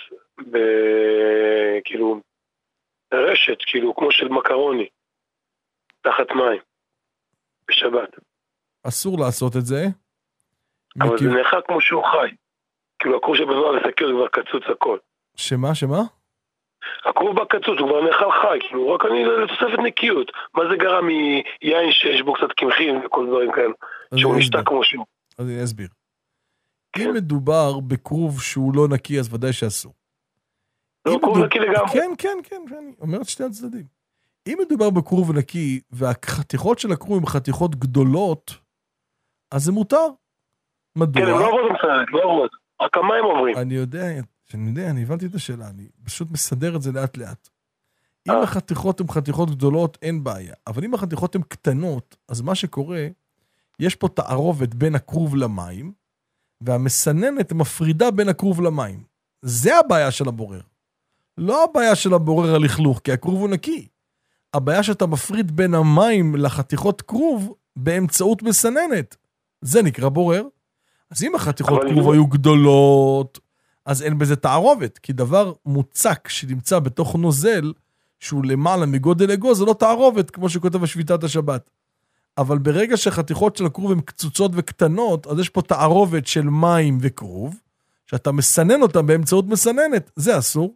כאילו רשת, כאילו כמו של מקרוני, תחת מים, בשבת. אסור לעשות את זה. אבל מכיו... זה נאכל כמו שהוא חי. כאילו הכרוב שבזמן לסקר כבר קצוץ הכל. שמה, שמה? הכרוב בקצוץ, הוא כבר נאכל חי, כאילו, רק אני לתוספת נקיות. מה זה גרם מיין שיש בו קצת קמחים וכל דברים כאלה, שהוא נשתה כמו שהוא. אז אני אסביר. אם מדובר בכרוב שהוא לא נקי, אז ודאי שאסור. לא, כרוב נקי לגמרי. כן, כן, כן, אני אומר את שתי הצדדים. אם מדובר בכרוב נקי, והחתיכות של הכרוב הן חתיכות גדולות, אז זה מותר. מדוע? כן, הם לא עוברות מסעדת, לא עוברות. רק המים עוברים. אני יודע, אני יודע, אני הבנתי את השאלה, אני פשוט מסדר את זה לאט לאט. אם החתיכות הן חתיכות גדולות, אין בעיה. אבל אם החתיכות הן קטנות, אז מה שקורה, יש פה תערובת בין הכרוב למים, והמסננת מפרידה בין הכרוב למים. זה הבעיה של הבורר. לא הבעיה של הבורר הלכלוך, כי הכרוב הוא נקי. הבעיה שאתה מפריד בין המים לחתיכות כרוב, באמצעות מסננת. זה נקרא בורר. אז אם החתיכות כרוב היו גדולות, אז אין בזה תערובת, כי דבר מוצק שנמצא בתוך נוזל, שהוא למעלה מגודל אגוז, זה לא תערובת, כמו שכותב השביתת השבת. אבל ברגע שחתיכות של הכרוב הן קצוצות וקטנות, אז יש פה תערובת של מים וכרוב, שאתה מסנן אותם באמצעות מסננת, זה אסור.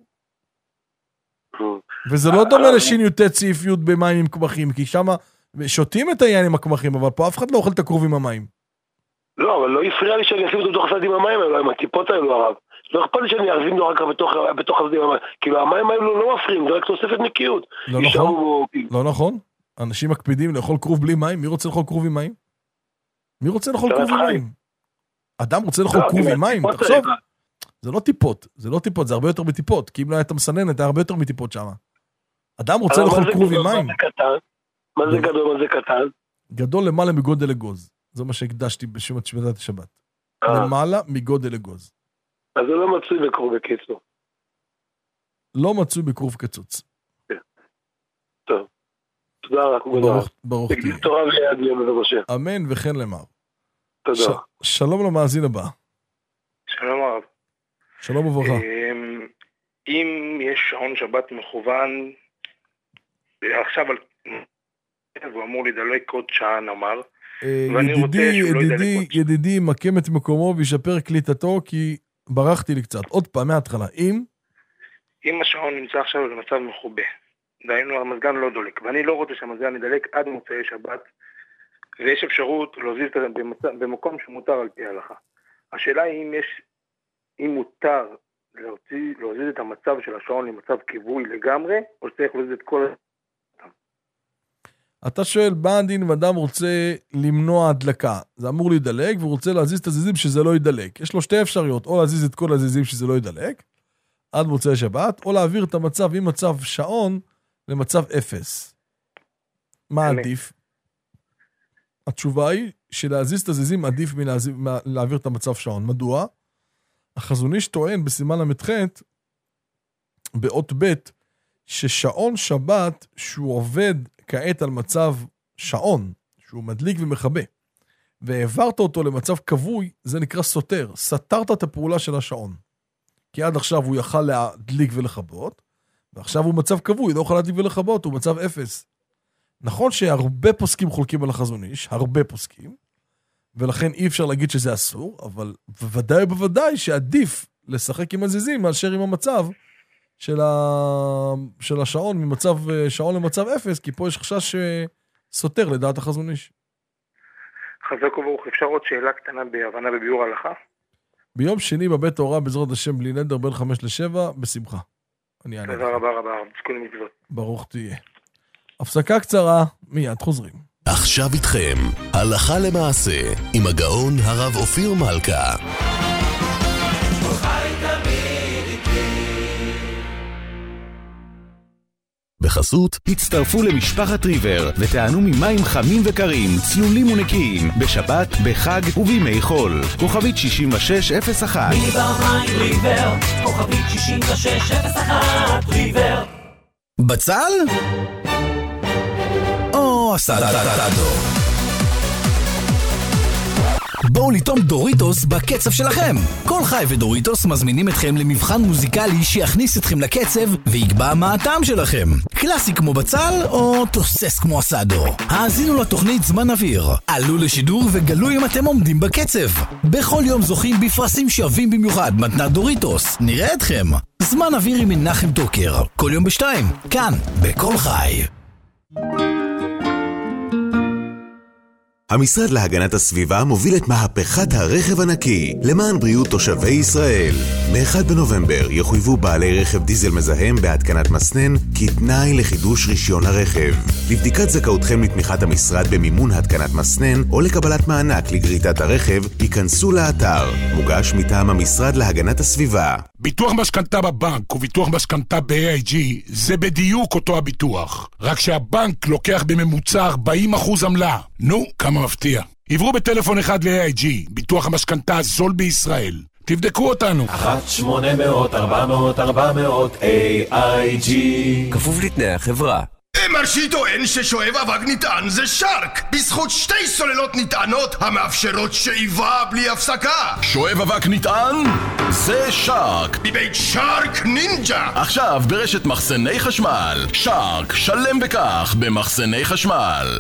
וזה לא דומה לשיניות צעיפיות במים עם קמחים, כי שם שותים את היין עם הקמחים, אבל פה אף אחד לא אוכל את הכרוב עם המים. לא, אבל לא הפריע לי שאני אשים אותו בתוך הסדים המים האלו, עם הטיפות האלו הרב. לא אכפת לי שאני ארזים לו רק בתוך הסדים המים. כאילו המים האלו לא מפריעים, זה רק תוספת נקיות. לא נכון, לא נכון. אנשים מקפידים לאכול כרוב בלי מים, מי רוצה לאכול כרוב עם מים? מי רוצה לאכול כרוב עם מים? אדם רוצה לאכול כרוב עם מים, תחשוב. זה לא טיפות, זה לא טיפות, זה הרבה יותר מטיפות, כי אם לא היית מסננת, היה הרבה יותר מטיפות שם. אדם רוצה לאכול כרוב עם מים. מה זה גדול, מה זה קטן? גדול למעלה מגודל לגוז. זה מה שהקדשתי בשום שמיטת השבת. למעלה מגודל לגוז. אז זה לא מצוי בקרוב בקיצור. לא מצוי בקרוב קצוץ. טוב. תודה רק גדול. ברוך תהיה. תורה ויד יום ובראשם. אמן וכן למר. תודה. שלום למאזין הבא. שלום הרב. שלום וברכה. אם יש שעון שבת מכוון, עכשיו הוא אמור לדלק עוד שעה נאמר, ידידי, ידידי, ידידי, מקם את מקומו וישפר קליטתו, כי ברחתי לי קצת. עוד פעם, מההתחלה. אם? אם השעון נמצא עכשיו במצב מכובה, דהיינו המזגן לא דולק, ואני לא רוצה שהמזגן ידלק עד מוצאי שבת, ויש אפשרות להוזיז את זה במקום שמותר על פי ההלכה. השאלה היא אם יש, אם מותר להוציא, להוזיז את המצב של השעון למצב כיבוי לגמרי, או שצריך להוזיז את כל... אתה שואל, בא הדין ואדם רוצה למנוע הדלקה, זה אמור להידלק, והוא רוצה להזיז את הזיזים שזה לא יידלק. יש לו שתי אפשרויות, או להזיז את כל הזיזים שזה לא יידלק, עד מוצאי שבת, או להעביר את המצב עם מצב שעון למצב אפס. מה עדיף? התשובה היא שלהזיז את הזיזים עדיף מלהעביר את המצב שעון. מדוע? החזון איש טוען בסימן המתחת, באות ב', ששעון שבת שהוא עובד כעת על מצב שעון, שהוא מדליק ומחבה, והעברת אותו למצב קבוי, זה נקרא סותר. סתרת את הפעולה של השעון. כי עד עכשיו הוא יכל להדליק ולחבות, ועכשיו הוא מצב קבוי, לא יכול להדליק ולחבות, הוא מצב אפס. נכון שהרבה פוסקים חולקים על החזון איש, הרבה פוסקים, ולכן אי אפשר להגיד שזה אסור, אבל בוודאי ובוודאי שעדיף לשחק עם הזיזים, מאשר עם המצב של, ה... של השעון, ממצב שעון למצב אפס, כי פה יש חשש סותר לדעת החזון איש. חזק וברוך, אפשר עוד שאלה קטנה בהבנה בביאור ההלכה? ביום שני בבית ההוראה בעזרת השם בלי נדר בין חמש לשבע, בשמחה. תודה רבה רבה, תזכו למצוות. ברוך תהיה. הפסקה קצרה, מיד חוזרים. עכשיו איתכם, הלכה למעשה, עם הגאון הרב אופיר מלכה. בחסות, הצטרפו למשפחת ריבר ותענו ממים חמים וקרים, צלולים ונקיים, בשבת, בחג ובימי חול. כוכבית שישים ושש אפס אחת. מיניבר מים ריבר, כוכבית שישים ושש אפס אחת, ריבר. בצל? או סטטטטו. בואו לטעום דוריטוס בקצב שלכם. כל חי ודוריטוס מזמינים אתכם למבחן מוזיקלי שיכניס אתכם לקצב ויקבע מה הטעם שלכם. קלאסי כמו בצל או תוסס כמו אסדו. האזינו לתוכנית זמן אוויר. עלו לשידור וגלו אם אתם עומדים בקצב. בכל יום זוכים בפרסים שווים במיוחד מתנת דוריטוס. נראה אתכם. זמן אוויר עם מנחם טוקר. כל יום בשתיים. כאן, בכל חי. המשרד להגנת הסביבה מוביל את מהפכת הרכב הנקי למען בריאות תושבי ישראל. מ-אחד בנובמבר יחויבו בעלי רכב דיזל מזהם בהתקנת מסנן כתנאי לחידוש רישיון הרכב. לבדיקת זכאותכם לתמיכת המשרד במימון התקנת מסנן או לקבלת מענק לגריטת הרכב, ייכנסו לאתר. מוגש מטעם המשרד להגנת הסביבה. ביטוח משכנתה בבנק וביטוח משכנתה ב-איי איי ג'י זה בדיוק אותו הביטוח. רק שהבנק לוקח בממוצע ארבעים אחוז עמלה. נו, כמה מפתיע. עברו בטלפון אחד ל-איי איי ג'י, ביטוח המשכנתה הזול בישראל. תבדקו אותנו. אחת שמונה מאות ארבע מאות ארבע מאות איי איי ג'י. כפוף לתנאי החברה. מרשי טוען ששואב אבק נטען זה שרק, בזכות שתי סוללות נטענות המאפשרות שאיבה בלי הפסקה. שואב אבק נטען זה שרק, מבית שרק נינג'ה. עכשיו ברשת מחסני חשמל. שרק, שלם בכך במחסני חשמל.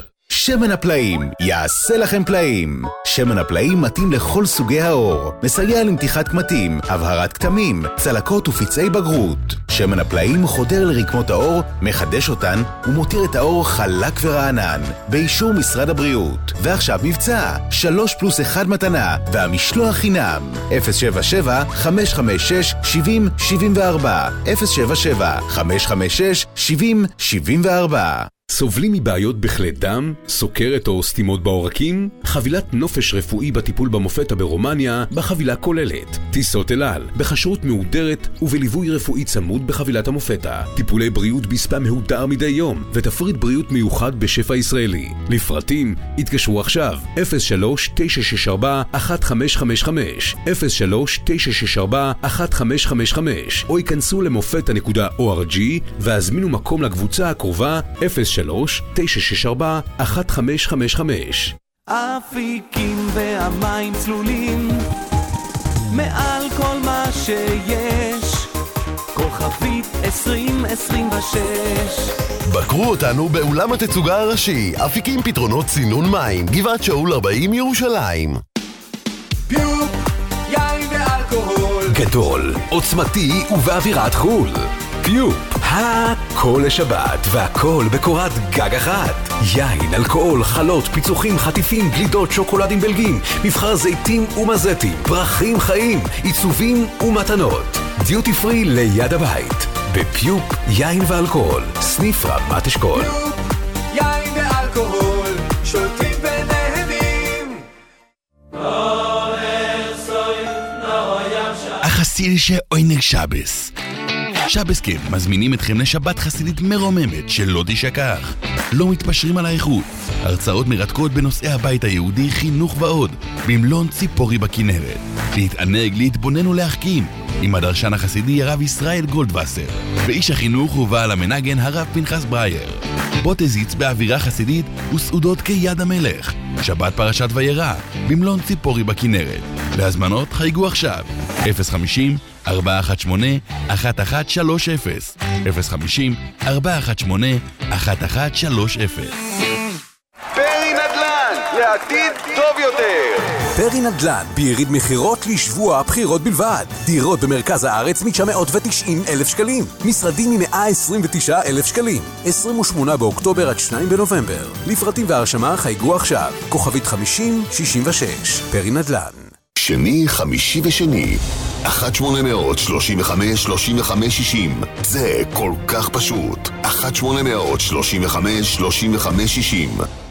שמן הפלאים יעשה לכם פלאים. שמן הפלאים מתאים לכל סוגי האור, מסייע למתיחת קמטים, הבהרת כתמים, צלקות ופצעי בגרות. שמן הפלאים חודר לרקמות האור, מחדש אותן ומותיר את האור חלק ורענן, באישור משרד הבריאות. ועכשיו מבצע, שלוש פלוס אחד מתנה, והמשלוח חינם. אפס שבע שבע חמש חמש שש שבעים שבעים וארבע אפס שבע שבע חמש חמש שש שבעים שבעים וארבע. סובלים מבעיות בכלי דם, סוכרת או סתימות בעורקים? חבילת נופש רפואי בטיפול במופתא ברומניה בחבילה כוללת טיסות אל על, בכשרות מהודרת ובליווי רפואי צמוד בחבילת המופתא, טיפולי בריאות בספא מהודר מדי יום ותפריט בריאות מיוחד בשפע ישראלי. לפרטים התקשרו עכשיו אפס שלוש תשע שש ארבע אחת חמש חמש חמש אפס שלוש תשע שש ארבע אחת חמש חמש חמש או ייכנסו למופתא נקודה או אר ג'י והזמינו מקום לקבוצה הקרובה אפס שלוש תשע שש ארבע אחת חמש חמש חמש. אפיקים והמים צלולים מעל כל מה שיש כוכבית עשרים עשרים ושש. בקרו אותנו באולם התצוגה הראשי, אפיקים פתרונות צינון מים, גבעת שאול ארבעים ירושלים. פיוק, יין ואלכוהול גדול, עוצמתי ובאווירת חול. פיופ, הכל לשבת והכל בקורת גג אחת. יין, אלכוהול, חלות, פיצוחים, חטיפים, גלידות, שוקולדים בלגים, מבחר זיתים ומזטים, פרחים חיים, עיצובים ומתנות. דיוטי פרי ליד הבית. בפיופ, יין ואלכוהול, סניף רמת אשכול. פיופ, יין ואלכוהול, שותים ונהנים. החסיד שאוינג שבס. שבס כיף מזמינים אתכם לשבת חסידית מרוממת שלא תשכח. לא מתפשרים על האיכות, הרצאות מרתקות בנושאי הבית היהודי, חינוך ועוד, במלון ציפורי בכנרת. להתענג, להתבונן ולהחכים עם הדרשן החסידי הרב ישראל גולדווסר, ואיש החינוך ובעל המנגן הרב פנחס ברייר. בוא תזיץ באווירה חסידית וסעודות כיד המלך. שבת פרשת וירא במלון ציפורי בכנרת. להזמנות חייגו עכשיו אפס חמישים ארבע אחת שמונה אחת אחת שלוש אפס אפס חמישים ארבע אחת שמונה אחת אחת שלוש אפס. פרי נדל"ן, לעתיד טוב יותר. פרי נדל"ן ביריד מחירות לשבוע הבחירות בלבד. דירות במרכז הארץ מ-תשע מאות ותשעים אלף שקלים, משרדים מ-מאה עשרים ותשעה אלף שקלים. עשרים ושמונה באוקטובר עד שניים בנובמבר. לפרטים והרשמה חייגו עכשיו, כוכבית חמישים שישים ושש. פרי נדל"ן. שני, חמישי ושני, אחת שמונה מאות שלושים וחמש שלושים וחמש שישים. זה כל כך פשוט. אחת שמונה מאות שלושים וחמש שלושים וחמש שישים.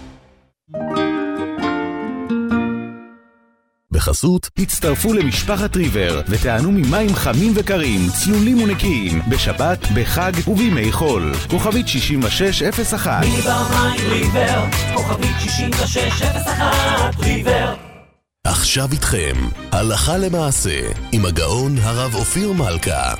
בחסות, הצטרפו למשפחת ריבר ותענו ממים חמים וקרים, צלולים ונקיים, בשבת, בחג ובימי חול. כוכבית שישים ושש אפס אחת. ריבר מים ריבר, כוכבית שישים ושש אפס אחת, ריבר. עכשיו איתכם, הלכה למעשה, עם הגאון הרב אופיר מלכה.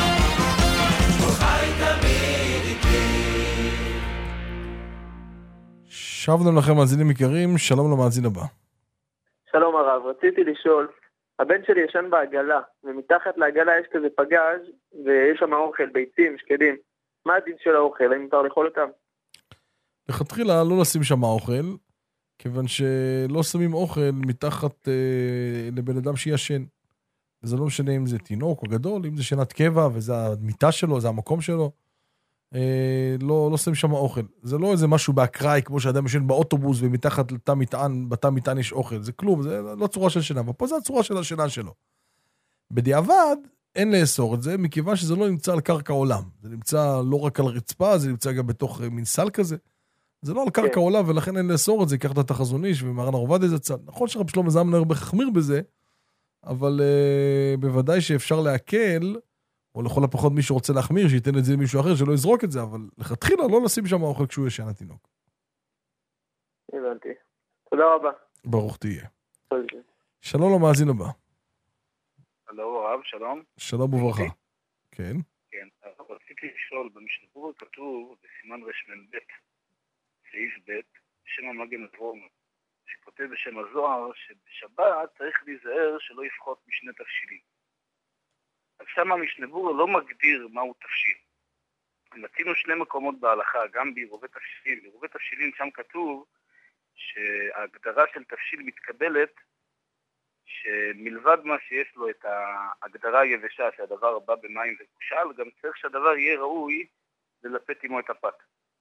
שבנו לכם מאזינים יקרים, שלום למאזין הבא. שלום הרב, רציתי לשאול, הבן שלי ישן בעגלה, ומתחת לעגלה יש כזה פגז, ויש שם אוכל, ביצים, שקדים. מה הדין של האוכל? האם מותר לאכול אותם? לכתחילה לא לשים שם האוכל, כיוון שלא שמים אוכל מתחת אה, לבן אדם שישן. וזה לא משנה אם זה תינוק או גדול, אם זה שנת קבע, וזה המיטה שלו, זה המקום שלו. אה, לא, לא שמים שם אוכל. זה לא איזה משהו באקראי, כמו שאדם ישן באוטובוס, ומתחת לתא מטען, בתא מטען יש אוכל. זה כלום, זה לא צורה של שינה. ופה זה הצורה של השינה שלו. בדיעבד, אין לאסור את זה, מכיוון שזה לא נמצא על קרקע עולם. זה נמצא לא רק על רצפה, זה נמצא גם בתוך מין סל כזה. זה לא על קרקע עולם, ולכן אין לאסור את זה, ייקח את החזון איש, ומרן הרב עובדיה זצ"ל. נכון שרב שלמה זלמן הרבה החמיר בזה, אבל uh, בוודאי שאפשר להקל, או לכל הפחות מי שרוצה להחמיר, שייתן את זה למישהו אחר, שלא יזרוק את זה, אבל לכתחילה לא לשים שם האוכל כשהוא ישן התינוק. הבנתי. תודה רבה. ברוך תהיה. שלום למאזין הבא. הלו, הרב, שלום. שלום וברכה. כן. כן, רציתי לשאול, במשנה ברורה כתוב, בסימן רמ"ב, סעיף ב', שם המגן אברום, שכותב בשם הזוהר, שבשבת צריך להיזהר שלא יפחות משני תבשילים. אז שם המשנה ברורה לא מגדיר מהו תבשיל. מצינו שני מקומות בהלכה, גם בעירובי תבשילים. בעירובי תבשילים שם כתוב שההגדרה של תבשיל מתקבלת, שמלבד מה שיש לו את ההגדרה היבשה, שהדבר בא במים ובושל, גם צריך שהדבר יהיה ראוי ללפת עמו את הפת.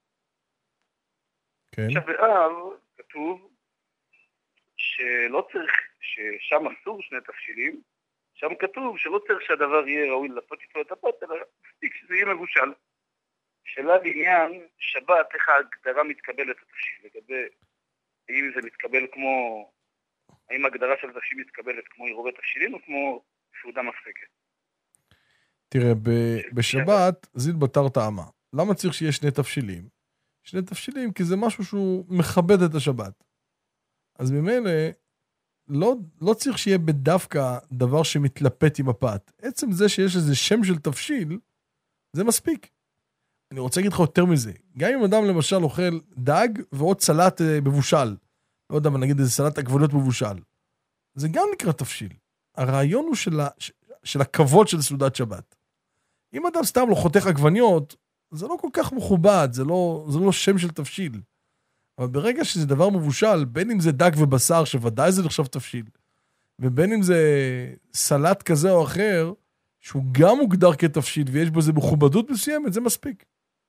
כן. עכשיו באב כתוב שלא צריך, ששם אסור שני תבשילים, שם כתוב שלא צריך שהדבר יהיה ראוי ללפת איתו את הפת, אלא מספיק שזה יהיה מבושל. שאלה בעניין שבת, איך ההגדרה מתקבלת התבשיל, לגבי האם זה מתקבל כמו, האם ההגדרה של תבשיל מתקבלת כמו עירובי תבשילים או כמו סעודה מספקת? תראה, ב- בשבת זיל בתר טעמה. למה צריך שיהיה שני תבשילים? שני תבשילים כי זה משהו שהוא מכבד את השבת. אז ממילא לא, לא צריך שיהיה בדווקא דבר שמתלפת עם הפת. עצם זה שיש איזה שם של תבשיל, זה מספיק. אני רוצה להגיד לך יותר מזה. גם אם אדם למשל אוכל דג ועוד סלט מבושל, לא יודע מה, נגיד איזה סלט עגבניות מבושל, זה גם נקרא תבשיל. הרעיון הוא של, ה, של הכבוד של סעודת שבת. אם אדם סתם לא חותך עגבניות, זה לא כל כך מכובד, זה לא, זה לא שם של תבשיל. אבל ברגע שזה דבר מבושל, בין אם זה דג ובשר, שוודאי זה נחשב תבשיל, ובין אם זה סלט כזה או אחר, שהוא גם מוגדר כתבשיל, ויש בו איזו מכובדות מסוימת, זה מספיק.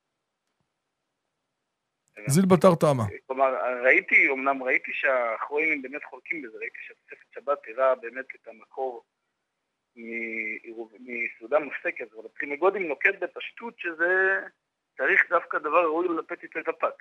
זיל בתר טעמה. כלומר, ראיתי, אמנם ראיתי שהאחרונים באמת חולקים בזה, ראיתי שהתוספת שבת הראה באמת את המקור מסעודה מופסקת, אבל פרימגודים נוקט בפשטות שזה צריך דווקא דבר ראוי ללפת איתו את הפת.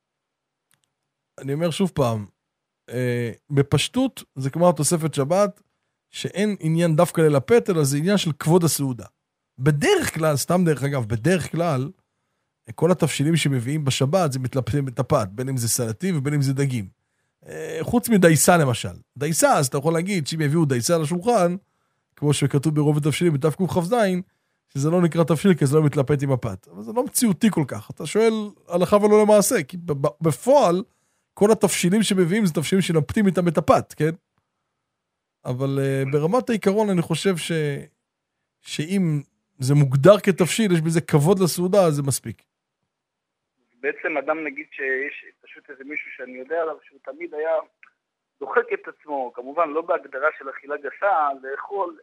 אני אומר שוב פעם, אה, בפשטות זה כמו התוספת שבת, שאין עניין דווקא ללפת, אלא זה עניין של כבוד הסעודה. בדרך כלל, סתם דרך אגב, בדרך כלל, כל התבשילים שמביאים בשבת זה מתלפים את הפת, בין אם זה סלטים ובין אם זה דגים. אה, חוץ מדייסה למשל. דייסה, אז אתה יכול להגיד שאם יביאו דייסה לשולחן, כמו שכתוב ברוב התבשילים בתפקו חפזין, שזה לא נקרא תבשיל, כי זה לא מתלפת עם הפת. אבל זה לא מציאותי כל כך. אתה שואל הלכה ולא למעשה, כי בפועל, כל התבשילים שמביאים זה תבשילים שנפתים איתם את הפת, כן? אבל uh, ברמת העיקרון אני חושב ש... שאם זה מוגדר כתבשיל, יש בזה כבוד לסעודה, אז זה מספיק. בעצם אדם נגיד שיש פשוט איזה מישהו שאני יודע עליו, שהוא תמיד היה דוחק את עצמו, כמובן לא בהגדרה של אכילה גסה, לאכול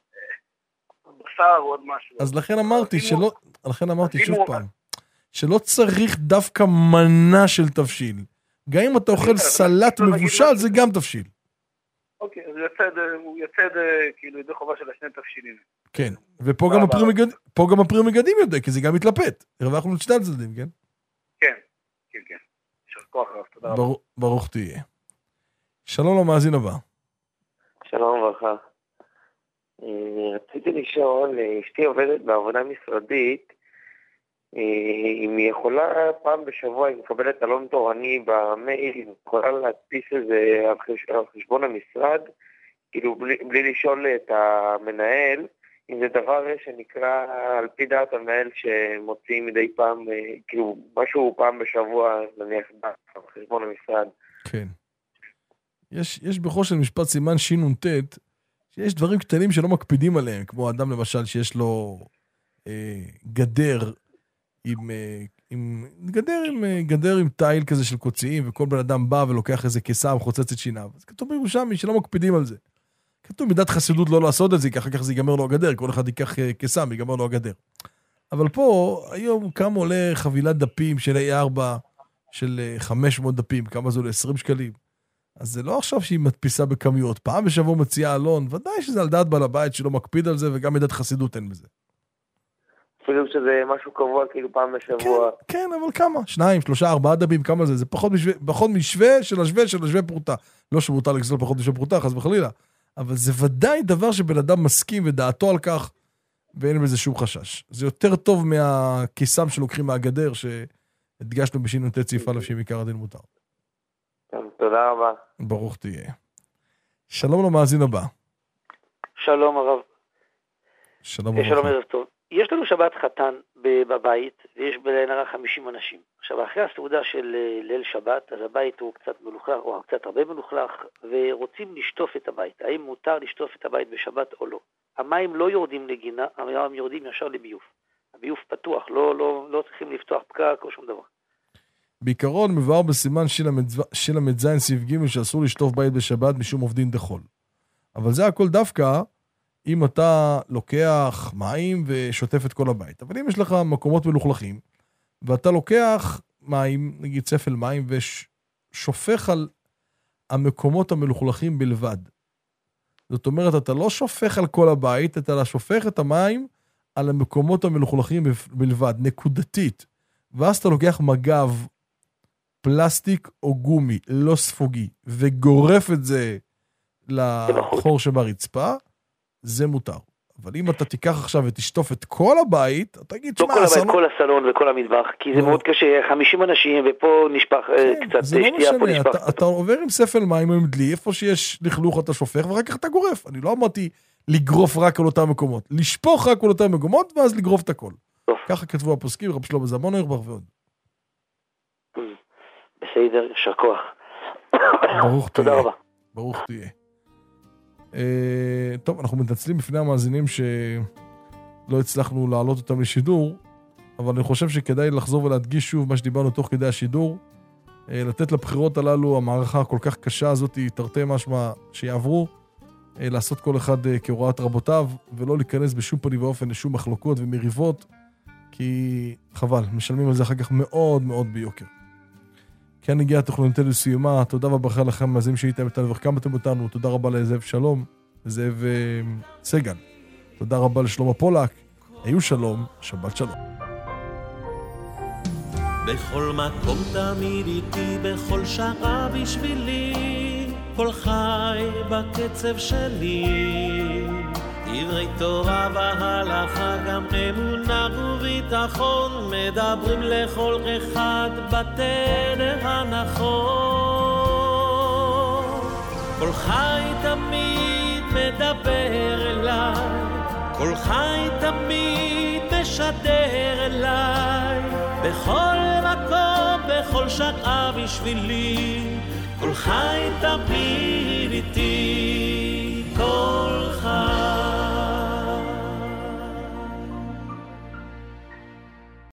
בשר או עוד משהו. אז לכן אמרתי שלא, לכן אמרתי שוב פעם, שלא צריך דווקא מנה של תבשיל. גם אם אתה אוכל סלט מבושל, זה גם תבשיל. אוקיי, אז הוא יצא כאילו ידי חובה של השני תבשילים. כן, ופה גם הפרי מגדים יודע, כי זה גם מתלפת. הרווחנו את שני הצדדים, כן? כן, כן, כן. יישר כוח רב, תודה רבה. ברוך תהיה. שלום למאזין הבא. שלום וברכה. רציתי לשאול, אשתי עובדת בעבודה משרדית, אם היא יכולה פעם בשבוע, היא מקבלת אלון תורני במייל, היא יכולה להדפיס איזה על חשבון המשרד, כאילו בלי, בלי לשאול את המנהל, אם זה דבר שנקרא על פי דעת המנהל שמוציאים מדי פעם, כאילו משהו פעם בשבוע, נניח על חשבון המשרד. כן. יש, יש בכל של משפט סימן שינון תת, שיש דברים קטנים שלא מקפידים עליהם, כמו אדם למשל שיש לו אה, גדר, עם, עם, גדר עם, גדר עם טייל כזה של קוציים, וכל בן אדם בא ולוקח איזה כיסה וחוצץ את שיניו. אז כתוב בירושלמי שלא מקפידים על זה. כתוב מידת חסידות לא לעשות את זה, כי אחר כך זה ייגמר לו הגדר, כל אחד ייקח כיסה ויגמר לו הגדר. אבל פה, היום כמה עולה חבילת דפים של איי ארבע, של חמש מאות דפים, כמה זה עולה עשרים שקלים. אז זה לא עכשיו שהיא מדפיסה בכמויות. פעם בשבוע מציעה אלון, ודאי שזה על דעת בעל הבית שלא מקפיד על זה, וגם מידת חסידות אין בזה. אפילו שזה משהו קבוע, כאילו פעם בשבוע. כן, כן, אבל כמה? שניים, שלושה, ארבעה דבים, כמה זה? זה פחות משווה, פחות משווה של השווה של השווה פרוטה. לא שמותר לגזול פחות משווה פרוטה, חס וחלילה. אבל זה ודאי דבר שבן אדם מסכים ודעתו על כך, ואין בזה שום חשש. זה יותר טוב מהכיסם שלוקחים מהגדר, שהדגשנו בשינון תת סעיף א' שמעיקר הדין מותר. תודה רבה. ברוך תהיה. שלום למאזין הבא. שלום הרב. שלום הרב. שלום ערב טוב. יש לנו שבת חתן בבית, ויש בעין חמישים אנשים. עכשיו, אחרי הסעודה של ליל שבת, אז הבית הוא קצת מלוכלך, או קצת הרבה מלוכלך, ורוצים לשטוף את הבית. האם מותר לשטוף את הבית בשבת או לא? המים לא יורדים לגינה, המים יורדים ישר לביוף. הביוף פתוח, לא, לא, לא צריכים לפתוח פקק או שום דבר. בעיקרון מבואר בסימן של המדזיין סעיף ג' שאסור לשטוף בית בשבת משום עובדין דחול. אבל זה הכל דווקא אם אתה לוקח מים ושוטף את כל הבית. אבל אם יש לך מקומות מלוכלכים, ואתה לוקח מים, נגיד צפל מים, ושופך על המקומות המלוכלכים בלבד. זאת אומרת, אתה לא שופך על כל הבית, אתה שופך את המים על המקומות המלוכלכים בלבד, נקודתית. ואז אתה לוקח מגב, פלסטיק או גומי, לא ספוגי, וגורף את זה לחור שברצפה, זה מותר. אבל אם אתה תיקח עכשיו ותשטוף את כל הבית, אתה תגיד, לא כל הבית, כל הסלון וכל המטבח, כי זה מאוד קשה, חמישים אנשים, ופה נשפך קצת שתייה, פה נשפך. אתה עובר עם ספל מים או עם דלי, איפה שיש לכלוך אתה שופך, ורק כך אתה גורף. אני לא אמרתי לגרוף רק על אותם מקומות, לשפוך רק על אותם מקומות, ואז לגרוף את הכל. ככה כתבו הפוסקים, רב שלמה זלמן אוירבך ועוד. בסדר, יישר כוח. ברוך תהיה. תודה רבה. ברוך תהיה. Uh, טוב, אנחנו מתנצלים בפני המאזינים שלא הצלחנו להעלות אותם לשידור, אבל אני חושב שכדאי לחזור ולהדגיש שוב מה שדיברנו תוך כדי השידור, uh, לתת לבחירות הללו, המערכה הכל כך קשה הזאת, תרתי משמע שיעברו, uh, לעשות כל אחד uh, כהוראת רבותיו, ולא להיכנס בשום פנים ואופן לשום מחלוקות ומריבות, כי חבל, משלמים על זה אחר כך מאוד מאוד ביוקר. כאן הגיעה תוכניתנו לסיומה, תודה וברכה לכם מאזינים שהייתם איתנו וחכמתם אותנו, תודה רבה לזאב שלום, לזאב סגן, תודה רבה לשלמה פולק, היו שלום, שבת שלום. בכל מקום תמיד איתי, בכל שעה בשבילי, כל חי בקצב שלי, דברי תורה והלכה, גם אמונה וביטחון, מדברים לכל אחד בתדר הנכון. כל חי תמיד מדבר אליי, כל חי תמיד משדר אליי, בכל מקום, בכל שעה בשבילי, כל חי תמיד איתי, כל